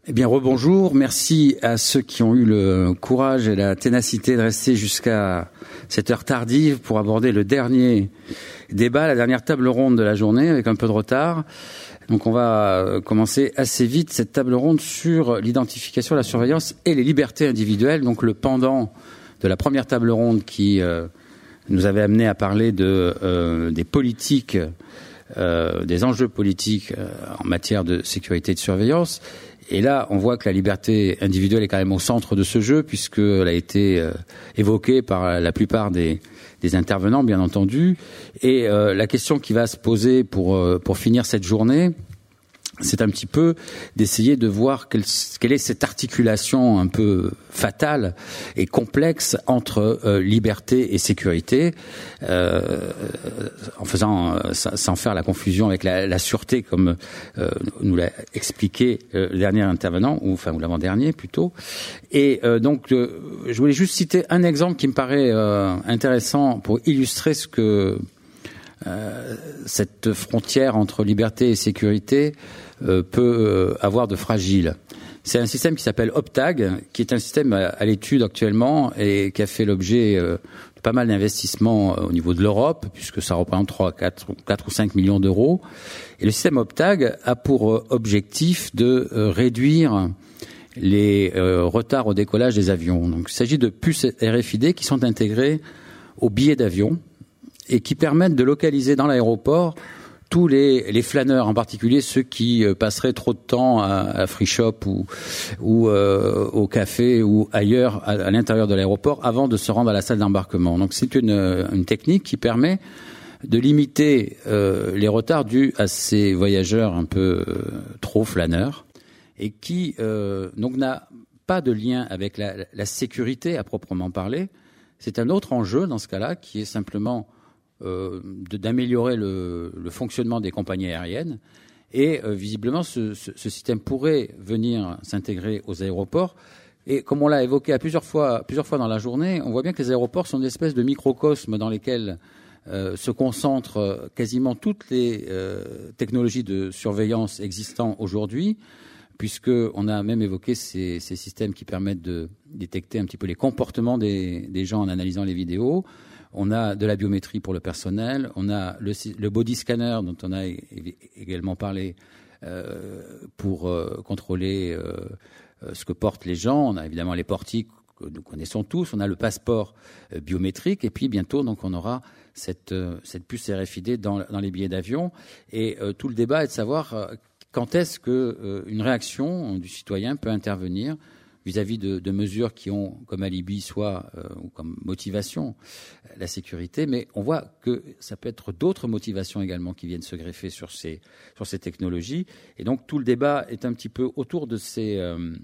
Eh bien, rebonjour. Merci à ceux qui ont eu le courage et la ténacité de rester jusqu'à cette heure tardive pour aborder le dernier débat, la dernière table ronde de la journée, avec un peu de retard. Donc, on va commencer assez vite cette table ronde sur l'identification, la surveillance et les libertés individuelles. Donc, le pendant de la première table ronde qui nous avait amené à parler des politiques, des enjeux politiques en matière de sécurité et de surveillance. Et là, on voit que la liberté individuelle est quand même au centre de ce jeu, puisqu'elle a été évoquée par la plupart des intervenants, bien entendu. Et la question qui va se poser pour finir cette journée, c'est un petit peu d'essayer de voir quelle est cette articulation un peu fatale et complexe entre liberté et sécurité, en faisant sans faire la confusion avec la sûreté, comme nous l'a expliqué le dernier intervenant, ou l'avant-dernier plutôt. Et donc, je voulais juste citer un exemple qui me paraît intéressant pour illustrer ce que cette frontière entre liberté et sécurité peut avoir de fragile. C'est un système qui s'appelle Optag, qui est un système à l'étude actuellement et qui a fait l'objet de pas mal d'investissements au niveau de l'Europe, puisque ça représente 4 ou 5 millions d'euros. Et le système Optag a pour objectif de réduire les retards au décollage des avions. Donc, il s'agit de puces RFID qui sont intégrées aux billets d'avion et qui permettent de localiser dans l'aéroport tous les flâneurs, en particulier ceux qui passeraient trop de temps à Free Shop ou au café ou ailleurs à l'intérieur de l'aéroport avant de se rendre à la salle d'embarquement. Donc c'est une technique qui permet de limiter les retards dus à ces voyageurs un peu trop flâneurs et qui donc n'a pas de lien avec la sécurité à proprement parler. C'est un autre enjeu dans ce cas-là qui est simplement d'améliorer le fonctionnement des compagnies aériennes et visiblement ce système pourrait venir s'intégrer aux aéroports et comme on l'a évoqué plusieurs fois dans la journée, on voit bien que les aéroports sont des espèces de microcosmes dans lesquels se concentrent quasiment toutes les technologies de surveillance existantes aujourd'hui, puisqu'on a même évoqué ces systèmes qui permettent de détecter un petit peu les comportements des gens en analysant les vidéos. On a de la biométrie pour le personnel, on a le body scanner dont on a également parlé pour contrôler ce que portent les gens. On a évidemment les portiques que nous connaissons tous, on a le passeport biométrique et puis bientôt donc on aura cette puce RFID dans les billets d'avion. Et tout le débat est de savoir quand est-ce qu'une réaction du citoyen peut intervenir vis-à-vis de mesures qui ont comme alibi ou comme motivation la sécurité, mais on voit que ça peut être d'autres motivations également qui viennent se greffer sur ces technologies. Et donc tout le débat est un petit peu autour de ces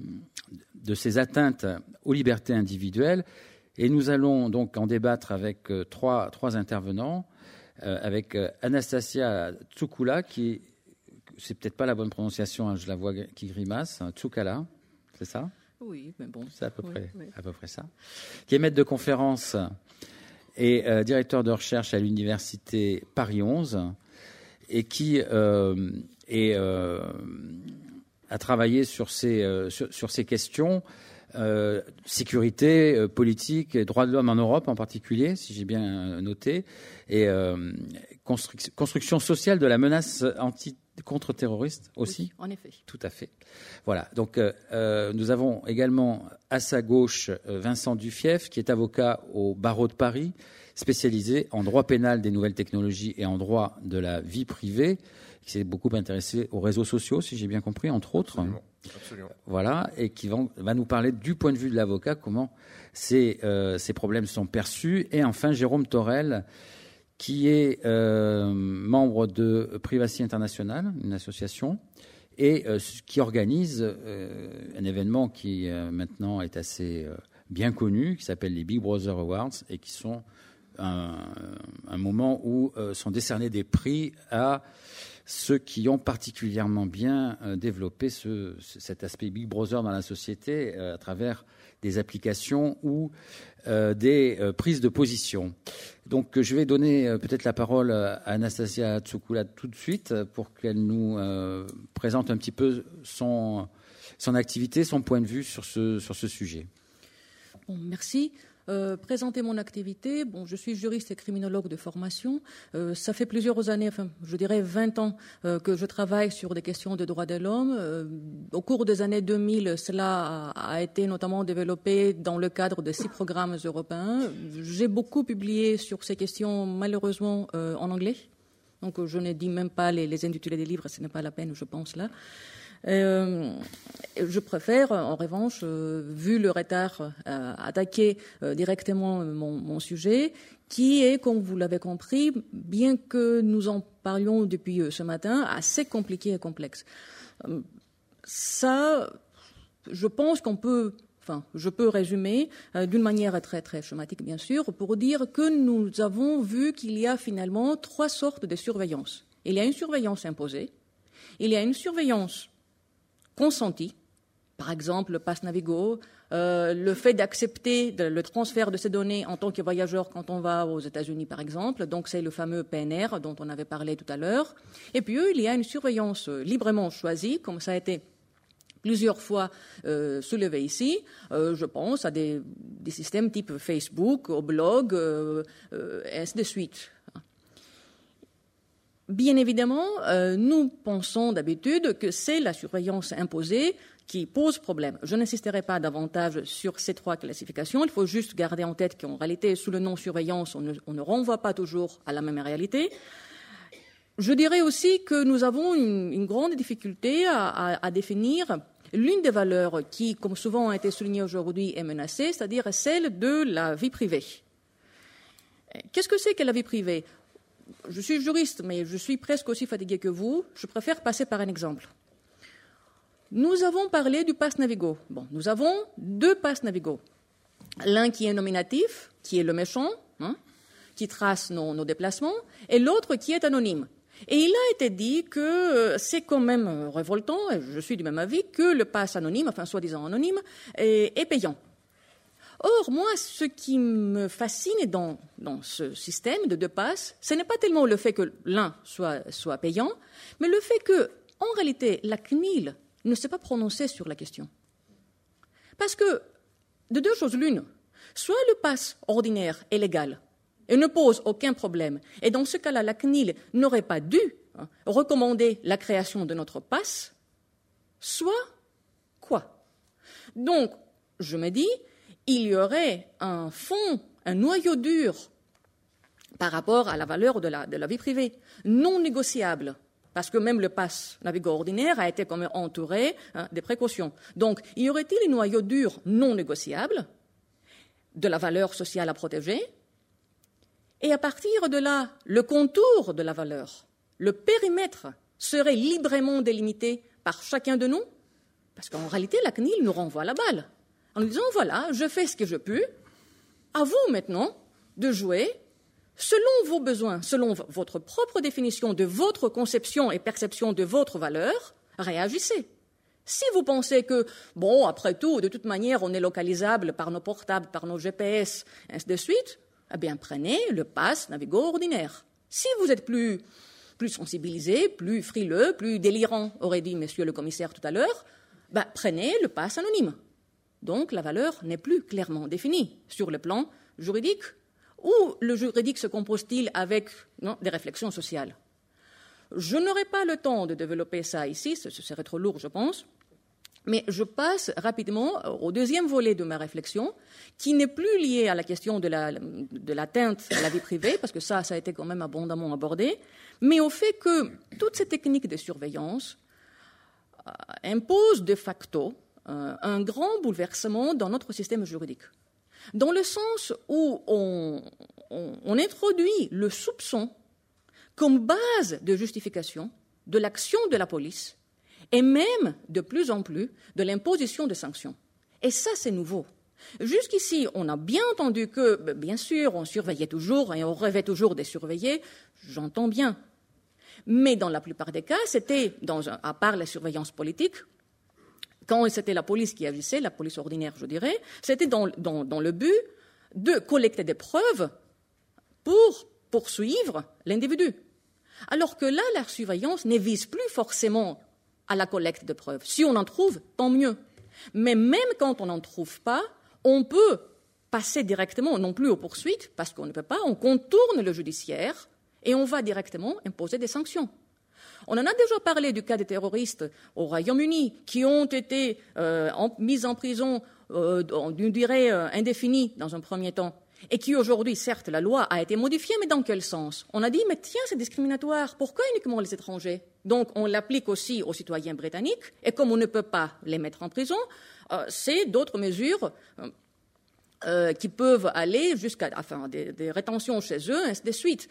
atteintes aux libertés individuelles. Et nous allons donc en débattre avec trois intervenants, avec Anastasia Tsoukoula, qui, c'est peut-être pas la bonne prononciation, hein, je la vois qui grimace, Tsoukala, c'est ça ? Oui, mais bon. C'est à peu près ça. Qui est maître de conférence et directeur de recherche à l'université Paris 11 et qui a travaillé sur ces questions sécurité, politique et droits de l'homme en Europe en particulier, si j'ai bien noté, et construction sociale de la menace contre-terroriste aussi. Oui, en effet. Tout à fait. Voilà. Donc, nous avons également à sa gauche Vincent Dufief, qui est avocat au barreau de Paris, spécialisé en droit pénal des nouvelles technologies et en droit de la vie privée, qui s'est beaucoup intéressé aux réseaux sociaux, si j'ai bien compris, entre autres. Absolument. Voilà, et qui va nous parler du point de vue de l'avocat, comment ces problèmes sont perçus. Et enfin, Jérôme Torel, qui est membre de Privacy International, une association, et qui organise un événement qui maintenant est assez bien connu, qui s'appelle les Big Brother Awards, et qui sont un moment où sont décernés des prix à ceux qui ont particulièrement bien développé cet aspect Big Brother dans la société à travers des applications ou des prises de position. Donc je vais donner peut-être la parole à Anastasia Tsoukoula tout de suite pour qu'elle nous présente un petit peu son activité, son point de vue sur ce sujet. Bon, merci. Présenter mon activité. Bon, je suis juriste et criminologue de formation. Ça fait plusieurs années, enfin, je dirais 20 ans, que je travaille sur des questions de droits de l'homme. Au cours des années 2000, cela a été notamment développé dans le cadre de 6 programmes européens. J'ai beaucoup publié sur ces questions, malheureusement, en anglais. Donc, je ne dis même pas les intitulés des livres, ce n'est pas la peine, je pense, là. Je préfère, en revanche, vu le retard, attaquer directement mon sujet, qui est, comme vous l'avez compris, bien que nous en parlions depuis ce matin, assez compliqué et complexe. Ça, je pense je peux résumer d'une manière très très schématique, bien sûr, pour dire que nous avons vu qu'il y a finalement 3 sortes de surveillance. Il y a une surveillance imposée, il y a une surveillance consenti, par exemple le pass Navigo, le fait d'accepter le transfert de ces données en tant que voyageur quand on va aux États-Unis, par exemple. Donc c'est le fameux PNR dont on avait parlé tout à l'heure. Et puis il y a une surveillance librement choisie, comme ça a été plusieurs fois soulevé ici. Je pense à des systèmes type Facebook, au blog, et ainsi de suite. Bien évidemment, nous pensons d'habitude que c'est la surveillance imposée qui pose problème. Je n'insisterai pas davantage sur ces 3 classifications. Il faut juste garder en tête qu'en réalité, sous le nom surveillance, on ne renvoie pas toujours à la même réalité. Je dirais aussi que nous avons une grande difficulté à définir l'une des valeurs qui, comme souvent a été souligné aujourd'hui, est menacée, c'est-à-dire celle de la vie privée. Qu'est-ce que c'est que la vie privée ? Je suis juriste, mais je suis presque aussi fatigué que vous. Je préfère passer par un exemple. Nous avons parlé du pass Navigo. Bon, nous avons 2 passes Navigo. L'un qui est nominatif, qui est le méchant, qui trace nos déplacements, et l'autre qui est anonyme. Et il a été dit que c'est quand même révoltant, et je suis du même avis, que le pass anonyme, enfin soi-disant anonyme, est payant. Or, moi, ce qui me fascine dans ce système de 2 passes, ce n'est pas tellement le fait que l'un soit payant, mais le fait que, en réalité, la CNIL ne s'est pas prononcée sur la question. Parce que, de 2 choses l'une, soit le pass ordinaire est légal et ne pose aucun problème, et dans ce cas-là, la CNIL n'aurait pas dû recommander la création de notre pass, soit quoi ? Donc, je me dis, il y aurait un fond, un noyau dur par rapport à la valeur de la vie privée, non négociable, parce que même le pass Navigo ordinaire a été quand même entouré des précautions. Donc, y aurait-il un noyau dur non négociable de la valeur sociale à protéger ? Et à partir de là, le contour de la valeur, le périmètre serait librement délimité par chacun de nous, parce qu'en réalité, la CNIL nous renvoie la balle. En nous disant, voilà, je fais ce que je peux, à vous maintenant de jouer selon vos besoins, selon votre propre définition de votre conception et perception de votre valeur, réagissez. Si vous pensez que, bon, après tout, de toute manière, on est localisable par nos portables, par nos GPS, ainsi de suite, eh bien, prenez le pass Navigo ordinaire. Si vous êtes plus sensibilisé, plus frileux, plus délirant, aurait dit monsieur le commissaire tout à l'heure, prenez le pass anonyme. Donc, la valeur n'est plus clairement définie sur le plan juridique. Ou le juridique se compose-t-il avec des réflexions sociales ? Je n'aurai pas le temps de développer ça ici, ce serait trop lourd, je pense. Mais je passe rapidement au deuxième volet de ma réflexion, qui n'est plus lié à la question de l'atteinte à la vie privée, parce que ça a été quand même abondamment abordé, mais au fait que toutes ces techniques de surveillance imposent de facto un grand bouleversement dans notre système juridique, dans le sens où on introduit le soupçon comme base de justification de l'action de la police et même, de plus en plus, de l'imposition de sanctions. Et ça, c'est nouveau. Jusqu'ici, on a bien entendu que, bien sûr, on surveillait toujours et on rêvait toujours de surveiller, j'entends bien. Mais dans la plupart des cas, c'était, à part la surveillance politique, quand c'était la police qui agissait, la police ordinaire, je dirais, c'était dans le but de collecter des preuves pour poursuivre l'individu. Alors que là, la surveillance ne vise plus forcément à la collecte de preuves. Si on en trouve, tant mieux. Mais même quand on n'en trouve pas, on peut passer directement, non plus aux poursuites, parce qu'on ne peut pas, on contourne le judiciaire et on va directement imposer des sanctions. On en a déjà parlé du cas des terroristes au Royaume-Uni qui ont été mis en prison d'une durée indéfinie dans un premier temps et qui aujourd'hui, certes, la loi a été modifiée, mais dans quel sens? On a dit, mais tiens, c'est discriminatoire, pourquoi uniquement les étrangers? Donc on l'applique aussi aux citoyens britanniques et comme on ne peut pas les mettre en prison, c'est d'autres mesures qui peuvent aller jusqu'à des rétentions chez eux, ainsi de suite.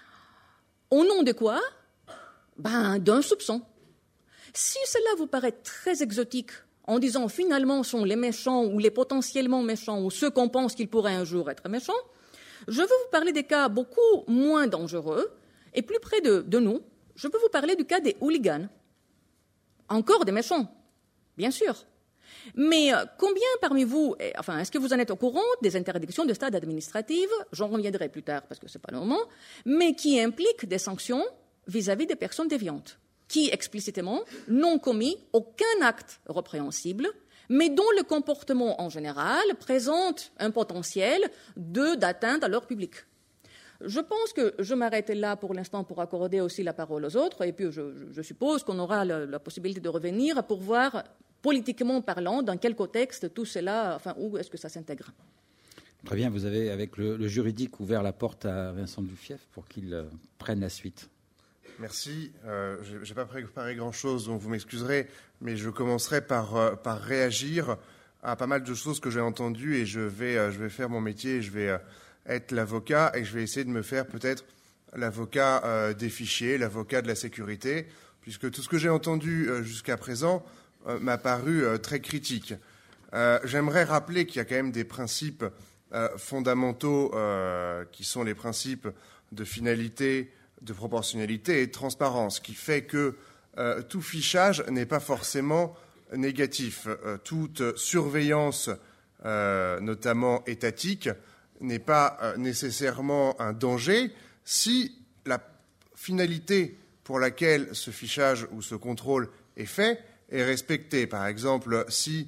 Au nom de quoi? D'un soupçon. Si cela vous paraît très exotique, en disant finalement sont les méchants ou les potentiellement méchants ou ceux qu'on pense qu'ils pourraient un jour être méchants, je veux vous parler des cas beaucoup moins dangereux et plus près de nous. Je peux vous parler du cas des hooligans. Encore des méchants, bien sûr. Mais combien parmi vous, est-ce que vous en êtes au courant des interdictions de stade administratives, j'en reviendrai plus tard parce que ce n'est pas le moment, mais qui impliquent des sanctions vis-à-vis des personnes déviantes, qui explicitement n'ont commis aucun acte répréhensible, mais dont le comportement en général présente un potentiel d'atteinte à l'ordre public. Je pense que je m'arrête là pour l'instant pour accorder aussi la parole aux autres, et puis je suppose qu'on aura la possibilité de revenir pour voir, politiquement parlant, dans quel contexte tout cela, où est-ce que ça s'intègre. Très bien, vous avez, avec le juridique, ouvert la porte à Vincent Duffief pour qu'il prenne la suite. Merci. Je n'ai pas préparé grand-chose, donc vous m'excuserez, mais je commencerai par réagir à pas mal de choses que j'ai entendues et je vais faire mon métier et je vais être l'avocat et je vais essayer de me faire peut-être l'avocat des fichiers, l'avocat de la sécurité, puisque tout ce que j'ai entendu jusqu'à présent m'a paru très critique. J'aimerais rappeler qu'il y a quand même des principes fondamentaux qui sont les principes de finalité, de proportionnalité et de transparence, qui fait que tout fichage n'est pas forcément négatif. Toute surveillance, notamment étatique, n'est pas nécessairement un danger si la finalité pour laquelle ce fichage ou ce contrôle est fait est respectée. Par exemple, si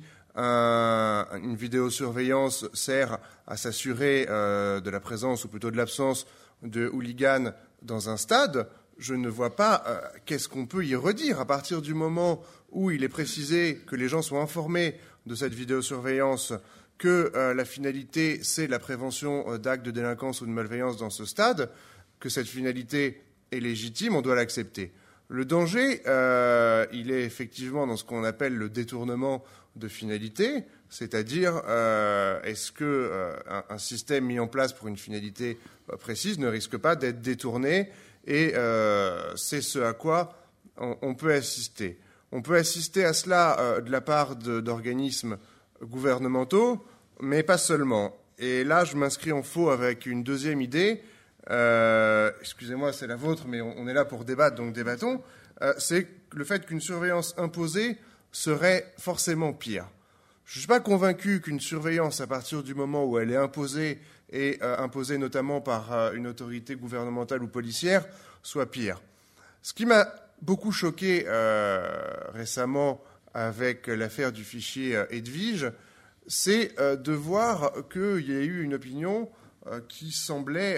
une vidéosurveillance sert à s'assurer de la présence ou plutôt de l'absence de hooligans dans un stade, je ne vois pas qu'est-ce qu'on peut y redire à partir du moment où il est précisé que les gens soient informés de cette vidéosurveillance, que la finalité, c'est la prévention d'actes de délinquance ou de malveillance dans ce stade, que cette finalité est légitime, on doit l'accepter. Le danger, il est effectivement dans ce qu'on appelle le détournement de finalité, c'est-à-dire est-ce qu'un système mis en place pour une finalité précise ne risque pas d'être détourné, et c'est ce à quoi on peut assister. On peut assister à cela de la part d'organismes gouvernementaux, mais pas seulement. Et là, je m'inscris en faux avec une deuxième idée. Excusez-moi, c'est la vôtre, mais on est là pour débattre, donc débattons. C'est le fait qu'une surveillance imposée serait forcément pire. Je ne suis pas convaincu qu'une surveillance, à partir du moment où elle est imposée, et imposée notamment par une autorité gouvernementale ou policière, soit pire. Ce qui m'a beaucoup choqué récemment avec l'affaire du fichier Edwige, c'est de voir qu'il y a eu une opinion qui semblait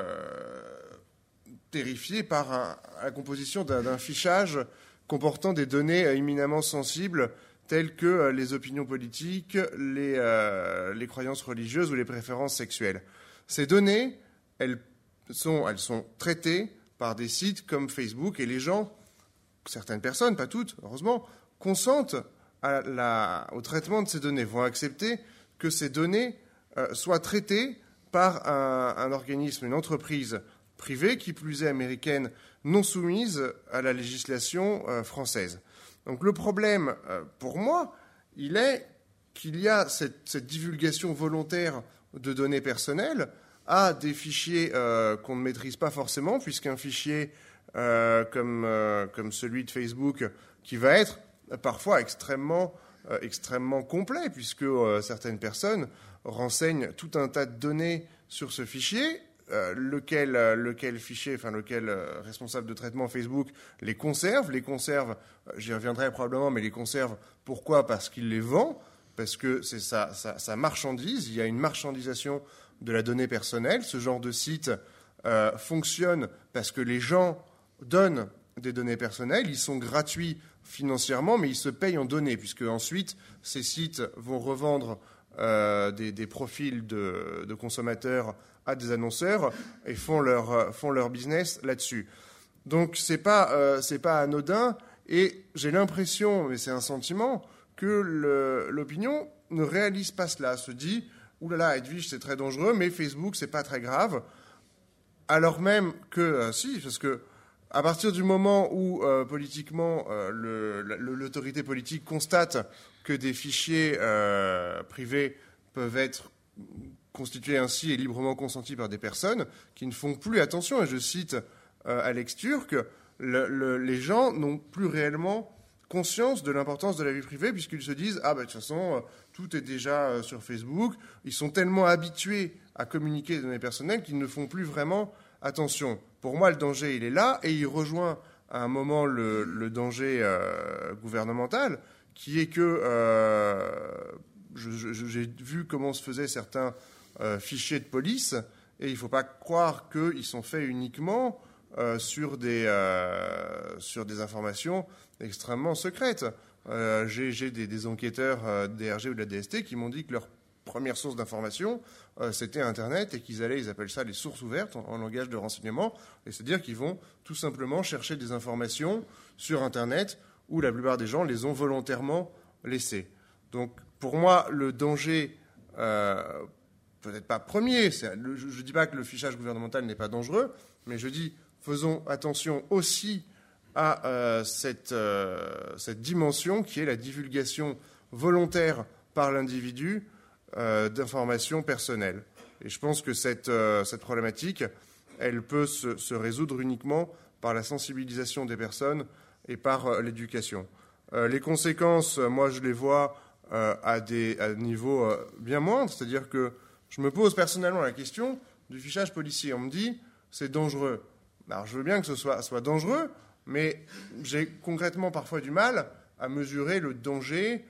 terrifiée par la composition d'un fichage comportant des données éminemment sensibles telles que les opinions politiques, les croyances religieuses ou les préférences sexuelles. Ces données, elles sont traitées par des sites comme Facebook et les gens, certaines personnes, pas toutes, heureusement, consentent au traitement de ces données, vont accepter que ces données soient traitées par un organisme, une entreprise privée, qui plus est américaine, non soumise à la législation française. Donc le problème, pour moi, il est qu'il y a cette divulgation volontaire de données personnelles à des fichiers qu'on ne maîtrise pas forcément, puisqu'un fichier comme celui de Facebook, qui va être parfois extrêmement complet, puisque certaines personnes renseignent tout un tas de données sur ce fichier, lequel fichier, enfin lequel responsable de traitement Facebook les conserve, j'y reviendrai probablement, mais les conserve, pourquoi ? Parce qu'il les vend, parce que c'est sa marchandise, il y a une marchandisation de la donnée personnelle. Ce genre de site fonctionne parce que les gens donnent des données personnelles, ils sont gratuits financièrement, mais ils se payent en données, puisque ensuite ces sites vont revendre des profils de consommateurs à des annonceurs et font leur business là-dessus. Donc c'est pas anodin, et j'ai l'impression, mais c'est un sentiment, que l'opinion ne réalise pas cela, se dit ouh là là, Edwige, c'est très dangereux, mais Facebook, c'est pas très grave, alors même que si, parce que à partir du moment où politiquement l'autorité politique constate que des fichiers privés peuvent être constitués ainsi et librement consentis par des personnes qui ne font plus attention, et je cite Alex Türk, les gens n'ont plus réellement conscience de l'importance de la vie privée, puisqu'ils se disent de toute façon tout est déjà sur Facebook. Ils sont tellement habitués à communiquer des données personnelles qu'ils ne font plus vraiment attention. Pour moi, le danger, il est là, et il rejoint à un moment le danger gouvernemental, qui est que j'ai vu comment se faisaient certains fichiers de police, et il ne faut pas croire qu'ils sont faits uniquement sur des informations extrêmement secrètes. J'ai des enquêteurs DRG ou de la DST qui m'ont dit que leur première source d'information, c'était Internet, et ils appellent ça les sources ouvertes en langage de renseignement, et c'est-à-dire qu'ils vont tout simplement chercher des informations sur Internet où la plupart des gens les ont volontairement laissées. Donc pour moi, le danger, peut-être pas premier, je ne dis pas que le fichage gouvernemental n'est pas dangereux, mais je dis faisons attention aussi à cette dimension qui est la divulgation volontaire par l'individu d'informations personnelles. Et je pense que cette problématique, elle peut se résoudre uniquement par la sensibilisation des personnes et par l'éducation. Les conséquences, moi, je les vois à niveaux bien moindres, c'est-à-dire que je me pose personnellement la question du fichage policier. On me dit, c'est dangereux. Alors, je veux bien que ce soit dangereux, mais j'ai concrètement parfois du mal à mesurer le danger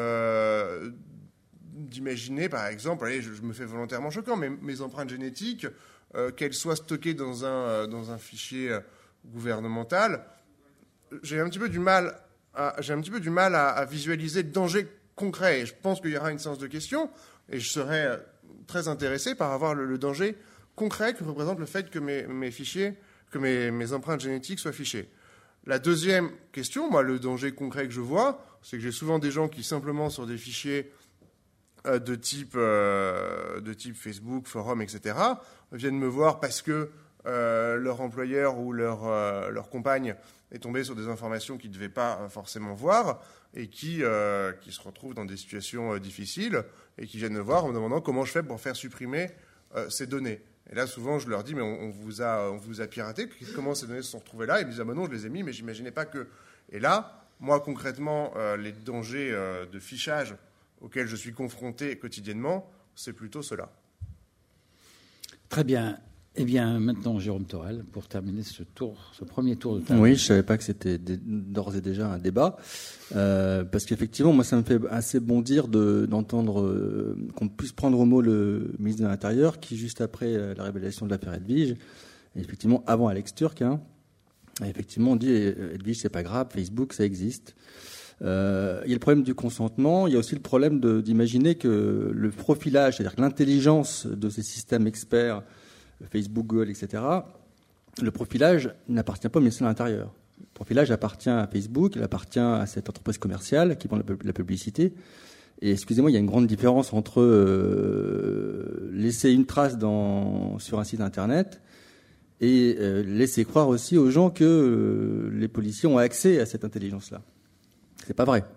d'imaginer, par exemple, allez, je me fais volontairement choquant, mais mes empreintes génétiques, qu'elles soient stockées dans un fichier gouvernemental, j'ai un petit peu du mal à visualiser le danger concret. Et je pense qu'il y aura une séance de questions, et je serais très intéressé par avoir le danger concret que représente le fait que mes fichiers, que mes empreintes génétiques soient fichées. La deuxième question, moi, le danger concret que je vois, c'est que j'ai souvent des gens qui, simplement sur des fichiers de type Facebook, forum, etc., viennent me voir parce que leur employeur ou leur compagne est tombé sur des informations qu'ils ne devaient pas forcément voir, et qui se retrouvent dans des situations difficiles, et qui viennent me voir en me demandant comment je fais pour faire supprimer ces données. Et là, souvent, je leur dis, mais on vous a piraté, comment ces données se sont retrouvées là ? Ils me disent, non, je les ai mis, mais j'imaginais pas que... Et là, moi, concrètement, les dangers de fichage auxquels je suis confronté quotidiennement, c'est plutôt cela. Très bien. Eh bien, maintenant, Jérôme Torel, pour terminer ce premier tour de table. Oui, je ne savais pas que c'était d'ores et déjà un débat, parce qu'effectivement, moi, ça me fait assez bondir d'entendre qu'on puisse prendre au mot le ministre de l'Intérieur, qui, juste après la révélation de l'affaire Edwige, et effectivement, avant Alex Türk, effectivement, on dit Edwige, c'est pas grave, Facebook, ça existe. Il y a le problème du consentement, il y a aussi le problème d'imaginer que le profilage, c'est-à-dire que l'intelligence de ces systèmes experts, Facebook, Google, etc., le profilage n'appartient pas au ministère de l'Intérieur. Le profilage appartient à Facebook, il appartient à cette entreprise commerciale qui vend la publicité. Et excusez-moi, il y a une grande différence entre laisser une trace sur un site Internet et laisser croire aussi aux gens que les policiers ont accès à cette intelligence-là. C'est pas vrai.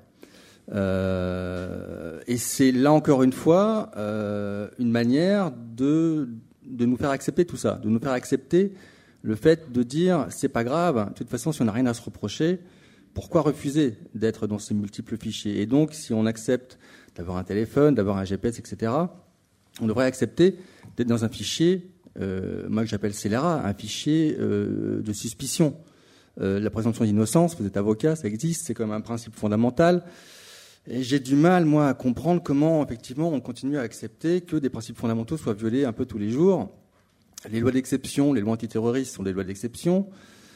Et c'est là encore une fois une manière de nous faire accepter tout ça, de nous faire accepter le fait de dire c'est pas grave, de toute façon si on n'a rien à se reprocher, pourquoi refuser d'être dans ces multiples fichiers ? Et donc si on accepte d'avoir un téléphone, d'avoir un GPS, etc., on devrait accepter d'être dans un fichier moi que j'appelle scélérat, un fichier de suspicion. La présomption d'innocence, vous êtes avocat, ça existe, c'est comme un principe fondamental. Et j'ai du mal, moi, à comprendre comment, effectivement, on continue à accepter que des principes fondamentaux soient violés un peu tous les jours. Les lois d'exception, les lois antiterroristes sont des lois d'exception.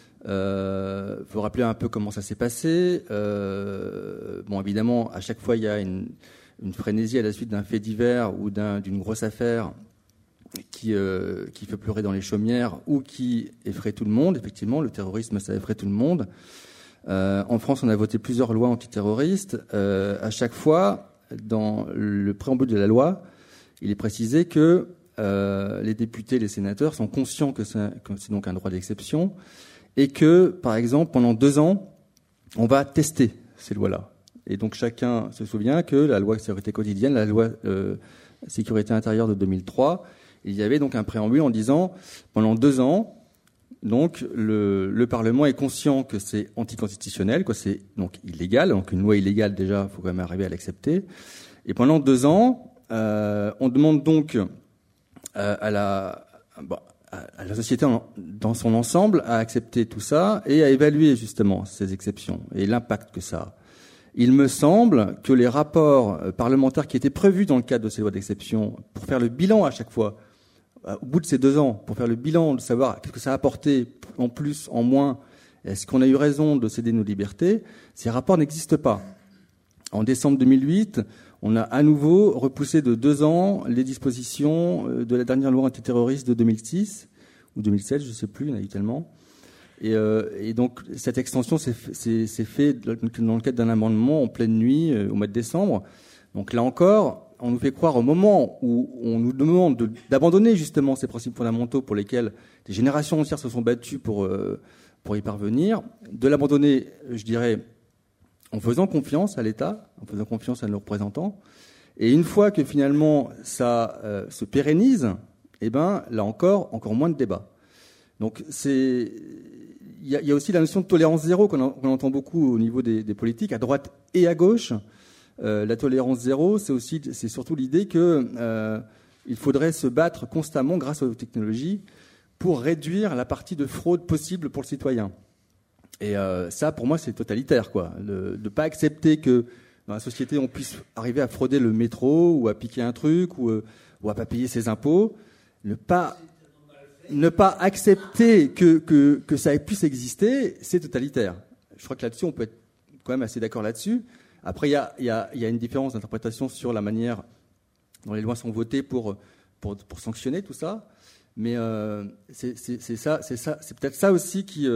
Faut rappeler un peu comment ça s'est passé. Bon, évidemment, à chaque fois, il y a une frénésie à la suite d'un fait divers ou d'une grosse affaire qui fait pleurer dans les chaumières ou qui effraie tout le monde. Effectivement, le terrorisme, ça effraie tout le monde. En France, on a voté plusieurs lois antiterroristes. À chaque fois, dans le préambule de la loi, il est précisé que les députés, les sénateurs sont conscients que c'est donc un droit d'exception et que, par exemple, pendant 2 ans, on va tester ces lois-là. Et donc chacun se souvient que la loi sécurité quotidienne, la loi sécurité intérieure de 2003, il y avait donc un préambule en disant pendant 2 ans, donc le Parlement est conscient que c'est anticonstitutionnel, que c'est donc illégal, donc une loi illégale déjà, il faut quand même arriver à l'accepter. Et pendant 2 ans, on demande donc à la société dans son ensemble à accepter tout ça et à évaluer justement ces exceptions et l'impact que ça a. Il me semble que les rapports parlementaires qui étaient prévus dans le cadre de ces lois d'exception pour faire le bilan à chaque fois, au bout de ces 2 ans, pour faire le bilan, de savoir qu'est-ce que ça a apporté en plus, en moins, est-ce qu'on a eu raison de céder nos libertés, ces rapports n'existent pas. En décembre 2008, on a à nouveau repoussé de 2 ans les dispositions de la dernière loi antiterroriste de 2006 ou 2007, je ne sais plus, il y en a eu tellement. Et donc cette extension s'est fait dans le cadre d'un amendement en pleine nuit au mois de décembre. Donc là encore, on nous fait croire au moment où on nous demande d'abandonner justement ces principes fondamentaux pour lesquels des générations entières se sont battues pour y parvenir, de l'abandonner, je dirais, en faisant confiance à l'État, en faisant confiance à nos représentants. Et une fois que finalement ça se pérennise, eh ben là encore moins de débats. Donc il y a aussi la notion de tolérance zéro qu'on entend beaucoup au niveau des politiques, à droite et à gauche. La tolérance zéro, c'est surtout l'idée que il faudrait se battre constamment grâce aux technologies pour réduire la partie de fraude possible pour le citoyen. Et ça, pour moi, c'est totalitaire, quoi. De ne pas accepter que dans la société, on puisse arriver à frauder le métro ou à piquer un truc ou à pas payer ses impôts. Ne pas accepter que ça puisse exister, c'est totalitaire. Je crois que là-dessus, on peut être quand même assez d'accord là-dessus. Après, il y a une différence d'interprétation sur la manière dont les lois sont votées pour sanctionner tout ça. Mais c'est peut-être ça aussi qui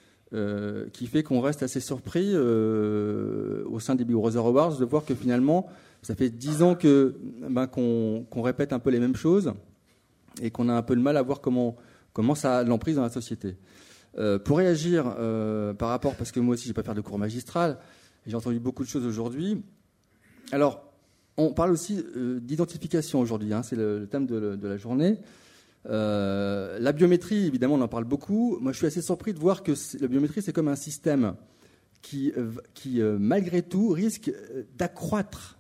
fait qu'on reste assez surpris au sein des Big Brother Awards de voir que finalement, ça fait 10 ans qu'on répète un peu les mêmes choses et qu'on a un peu de mal à voir comment ça a l'emprise dans la société. Pour réagir par rapport, parce que moi aussi je ne vais pas faire de cours magistral, j'ai entendu beaucoup de choses aujourd'hui. Alors, on parle aussi d'identification aujourd'hui, c'est le thème de la journée. La biométrie, évidemment, on en parle beaucoup. Moi, je suis assez surpris de voir que la biométrie, c'est comme un système qui malgré tout, risque d'accroître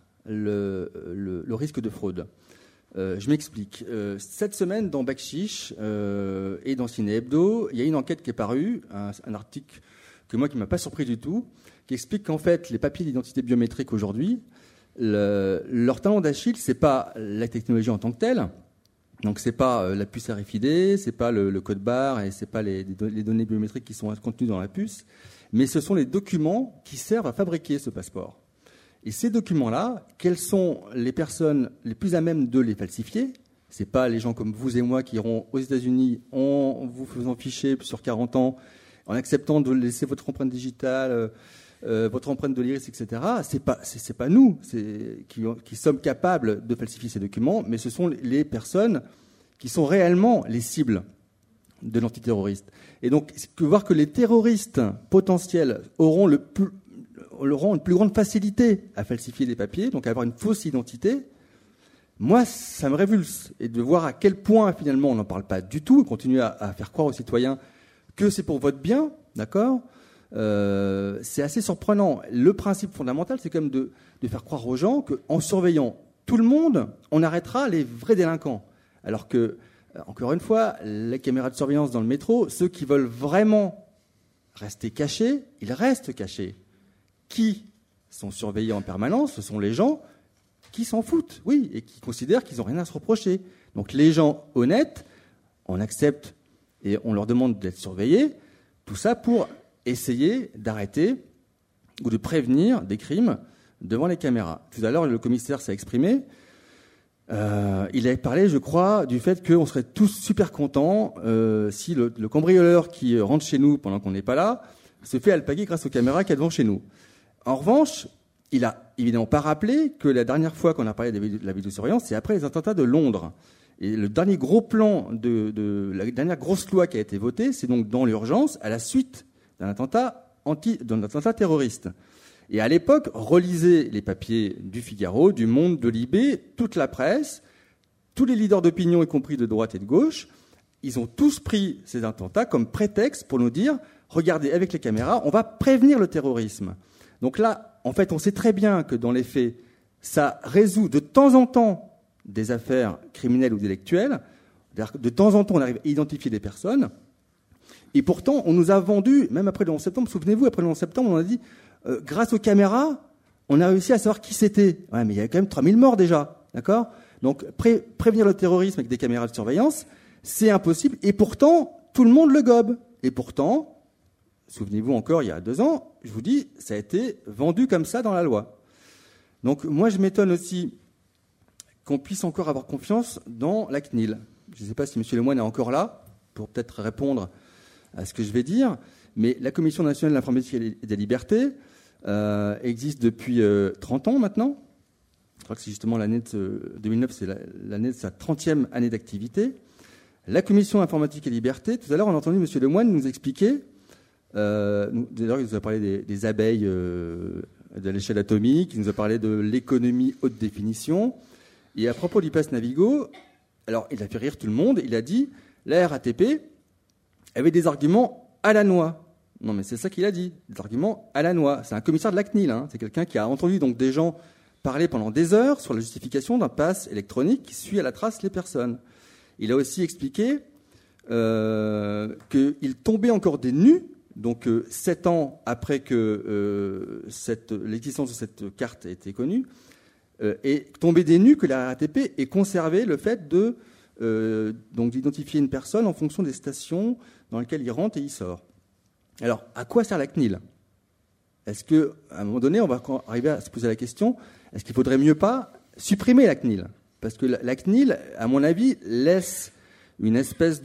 le risque de fraude. Je m'explique. Cette semaine, dans Bakchiche et dans Ciné Hebdo, il y a une enquête qui est parue, un article qui m'a pas surpris du tout, qui explique qu'en fait, les papiers d'identité biométrique aujourd'hui, leur talon d'Achille, c'est pas la technologie en tant que telle. Donc c'est pas la puce RFID, c'est pas le code barre et c'est pas les données biométriques qui sont contenues dans la puce, mais ce sont les documents qui servent à fabriquer ce passeport. Et ces documents-là, quelles sont les personnes les plus à même de les falsifier ? C'est pas les gens comme vous et moi qui iront aux États-Unis en vous faisant ficher sur 40 ans, en acceptant de laisser votre empreinte digitale, votre empreinte de l'iris, etc. C'est pas nous qui sommes capables de falsifier ces documents, mais ce sont les personnes qui sont réellement les cibles de l'antiterroriste. Et donc, voir que les terroristes potentiels auront une plus grande facilité à falsifier des papiers, donc à avoir une fausse identité, moi, ça me révulse. Et de voir à quel point, finalement, on n'en parle pas du tout, et continue à faire croire aux citoyens que c'est pour votre bien, d'accord ? C'est assez surprenant. Le principe fondamental, c'est quand même de faire croire aux gens qu'en surveillant tout le monde, on arrêtera les vrais délinquants. Alors que Encore une fois, les caméras de surveillance dans le métro, ceux qui veulent vraiment rester cachés, ils restent cachés. Qui sont surveillés en permanence, ce sont les gens qui s'en foutent, oui, et qui considèrent qu'ils n'ont rien à se reprocher. Donc les gens honnêtes, on accepte et on leur demande d'être surveillés, tout ça pour essayer d'arrêter ou de prévenir des crimes devant les caméras. Tout à l'heure, le commissaire s'est exprimé. Il avait parlé, je crois, du fait qu'on serait tous super contents si le cambrioleur qui rentre chez nous pendant qu'on n'est pas là se fait alpaguer grâce aux caméras qu'il y a devant chez nous. En revanche, il a évidemment pas rappelé que la dernière fois qu'on a parlé de la vidéosurveillance, c'est après les attentats de Londres. Et le dernier gros plan la dernière grosse loi qui a été votée, c'est donc dans l'urgence, à la suite d'un attentat terroriste. Et à l'époque, relisez les papiers du Figaro, du Monde, de Libé, toute la presse, tous les leaders d'opinion, y compris de droite et de gauche, ils ont tous pris ces attentats comme prétexte pour nous dire « Regardez, avec les caméras, on va prévenir le terrorisme ». Donc là, en fait, on sait très bien que dans les faits, ça résout de temps en temps des affaires criminelles ou délictuelles. De temps en temps, on arrive à identifier des personnes. Et pourtant, on nous a vendu, même après le 11 septembre, souvenez-vous, après le 11 septembre, on a dit grâce aux caméras, on a réussi à savoir qui c'était. Ouais, mais il y a quand même 3000 morts déjà, d'accord ? Donc, prévenir le terrorisme avec des caméras de surveillance, c'est impossible. Et pourtant, tout le monde le gobe. Et pourtant, souvenez-vous encore, il y a 2 ans, je vous dis, ça a été vendu comme ça dans la loi. Donc, moi, je m'étonne aussi qu'on puisse encore avoir confiance dans la CNIL. Je ne sais pas si M. Lemoine est encore là pour peut-être répondre à ce que je vais dire, mais la Commission nationale de l'informatique et des libertés existe depuis 30 ans maintenant. Je crois que c'est justement l'année de 2009, c'est l'année de sa 30e année d'activité. La Commission informatique et liberté, tout à l'heure, on a entendu M. Lemoine nous expliquer, d'ailleurs, il nous a parlé des abeilles de l'échelle atomique, il nous a parlé de l'économie haute définition. Et à propos du pass Navigo, alors il a fait rire tout le monde, il a dit la RATP avait des arguments à la noix. Non, mais c'est ça qu'il a dit, des arguments à la noix. C'est un commissaire de la CNIL, hein. C'est quelqu'un qui a entendu donc des gens parler pendant des heures sur la justification d'un pass électronique qui suit à la trace les personnes. Il a aussi expliqué qu'il tombait encore des nues, donc 7 ans après que l'existence de cette carte ait été connue, et tombait des nues que la RATP ait conservé le fait donc d'identifier une personne en fonction des stations dans lesquelles il rentre et il sort. Alors, à quoi sert la CNIL ? Est-ce qu'à un moment donné, on va arriver à se poser la question, est-ce qu'il ne faudrait mieux pas supprimer la CNIL ? Parce que la CNIL, à mon avis, laisse une espèce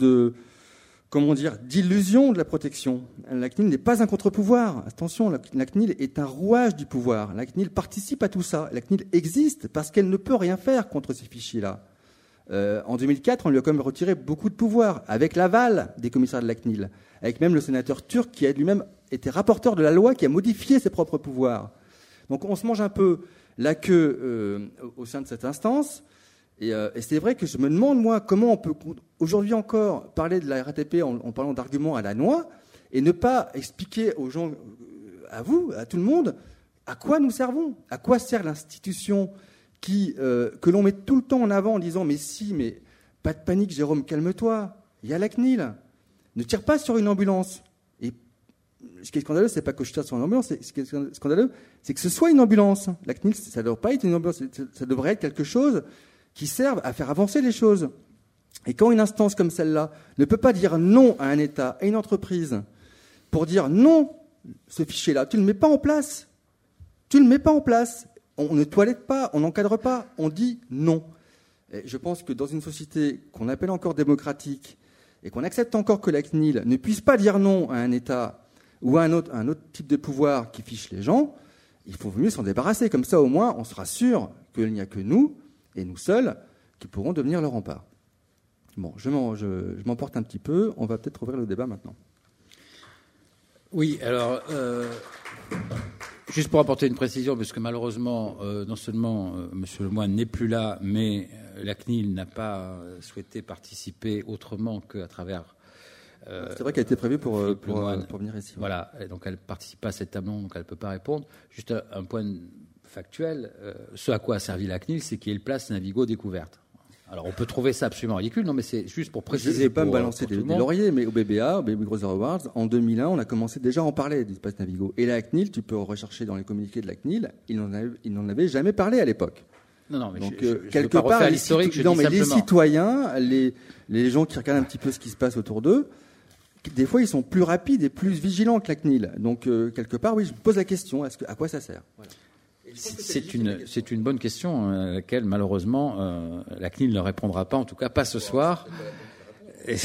d'illusion de la protection. La CNIL n'est pas un contre-pouvoir. Attention, la CNIL est un rouage du pouvoir. La CNIL participe à tout ça. La CNIL existe parce qu'elle ne peut rien faire contre ces fichiers-là. En 2004, on lui a quand même retiré beaucoup de pouvoir, avec l'aval des commissaires de la CNIL, avec même le sénateur turc qui a lui-même été rapporteur de la loi qui a modifié ses propres pouvoirs. Donc on se mange un peu la queue au sein de cette instance. Et c'est vrai que je me demande, moi, comment on peut aujourd'hui encore parler de la RATP en parlant d'arguments à la noix et ne pas expliquer aux gens, à vous, à tout le monde, à quoi nous servons, à quoi sert l'institution que l'on met tout le temps en avant en disant mais pas de panique, Jérôme, calme-toi, il y a la CNIL. Ne tire pas sur une ambulance. Et ce qui est scandaleux, c'est pas que je tire sur une ambulance, ce qui est scandaleux, c'est que ce soit une ambulance. La CNIL, ça ne devrait pas être une ambulance, ça devrait être quelque chose qui serve à faire avancer les choses. Et quand une instance comme celle-là ne peut pas dire non à un État, à une entreprise, pour dire non, ce fichier-là, tu ne le mets pas en place. Tu ne le mets pas en place. On ne toilette pas, on n'encadre pas, on dit non. Et je pense que dans une société qu'on appelle encore démocratique et qu'on accepte encore que la CNIL ne puisse pas dire non à un État ou à un autre type de pouvoir qui fiche les gens, il faut mieux s'en débarrasser. Comme ça, au moins, on sera sûr qu'il n'y a que nous, et nous seuls, qui pourront devenir le rempart. Bon, je m'emporte un petit peu. On va peut-être ouvrir le débat maintenant. Oui, alors, juste pour apporter une précision, parce que malheureusement, non seulement M. Lemoine n'est plus là, mais la CNIL n'a pas souhaité participer autrement qu'à travers... c'est vrai qu'elle a été prévue pour venir ici. Voilà, et donc elle ne participe pas à cet amendement, donc elle ne peut pas répondre. Juste un point factuel, ce à quoi a servi la CNIL, c'est qu'il y ait le place Navigo découverte. Alors, on peut trouver ça absolument ridicule. Non, mais c'est juste pour Je préciser. ne vais pas me pour balancer tout des le monde. lauriers, mais au BBA, au Baby Brother Awards, en 2001, on a commencé déjà à en parler d'espace Navigo. Et la CNIL, tu peux rechercher dans les communiqués de la CNIL, ils n'en avaient jamais parlé à l'époque. Non, mais Donc, je quelque veux pas part, refaire l'historique, je dis les simplement. citoyens, les gens qui regardent un petit peu ce qui se passe autour d'eux, des fois, ils sont plus rapides et plus vigilants que la CNIL. Donc, quelque part, oui, je me pose la question, à quoi ça sert? Voilà. C'est une bonne question à laquelle, malheureusement, la CNIL ne répondra pas, en tout cas pas ce soir. Et...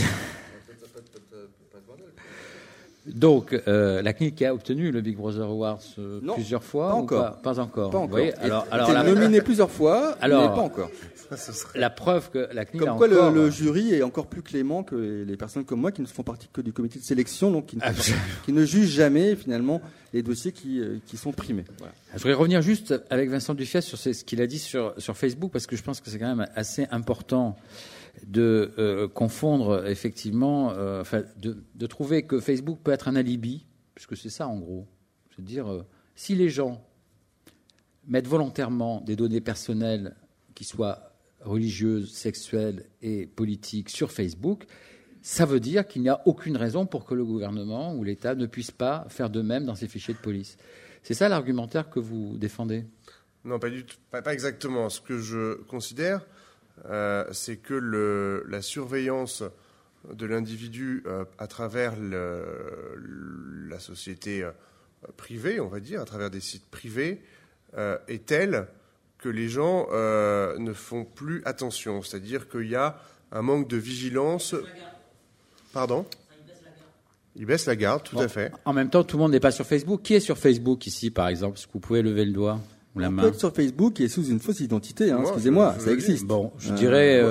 Donc, la CNIL qui a obtenu le Big Brother Awards Non, plusieurs fois pas ou encore. pas encore. Pas Vous encore. voyez, alors T'es nominé plusieurs fois, Alors, mais pas encore. la preuve que la CNIL Comme a quoi, encore... le jury est encore plus clément que les personnes comme moi qui ne font partie que du comité de sélection, donc qui ne jugent jamais finalement les dossiers qui sont primés. Voilà. Je voudrais revenir juste avec Vincent Duffiès sur ce qu'il a dit sur Facebook, parce que je pense que c'est quand même assez important de confondre effectivement, de trouver que Facebook peut être un alibi, puisque c'est ça en gros. C'est-à-dire, si les gens mettent volontairement des données personnelles qui soient religieuses, sexuelles et politiques sur Facebook, ça veut dire qu'il n'y a aucune raison pour que le gouvernement ou l'État ne puisse pas faire de même dans ses fichiers de police. C'est ça l'argumentaire que vous défendez? Non, pas du tout, pas exactement. Ce que je considère, c'est que la surveillance de l'individu à travers la société privée, on va dire, à travers des sites privés, est telle que les gens ne font plus attention. C'est-à-dire qu'il y a un manque de vigilance. Pardon ? Il baisse la garde, tout à fait. En même temps, tout le monde n'est pas sur Facebook. Qui est sur Facebook ici, par exemple? Est-ce que vous pouvez lever le doigt ou la On main? peut être sur Facebook et sous une fausse identité, hein, excusez-moi, ça existe. Bon, je dirais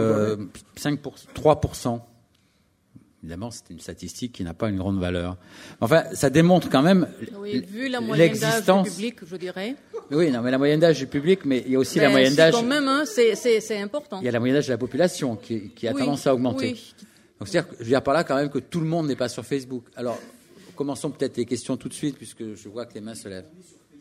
3%. Évidemment, c'est une statistique qui n'a pas une grande valeur. Enfin, ça démontre quand même Oui, vu la moyenne d'âge du public, je dirais. Oui, non, mais la moyenne d'âge du public, mais il y a aussi la moyenne d'âge. Quand même, hein, c'est important. Il y a la moyenne d'âge de la population qui a tendance à augmenter. Oui. Donc, c'est-à-dire, je veux dire par là quand même que tout le monde n'est pas sur Facebook. Alors, commençons peut-être les questions tout de suite, puisque je vois que les mains se lèvent.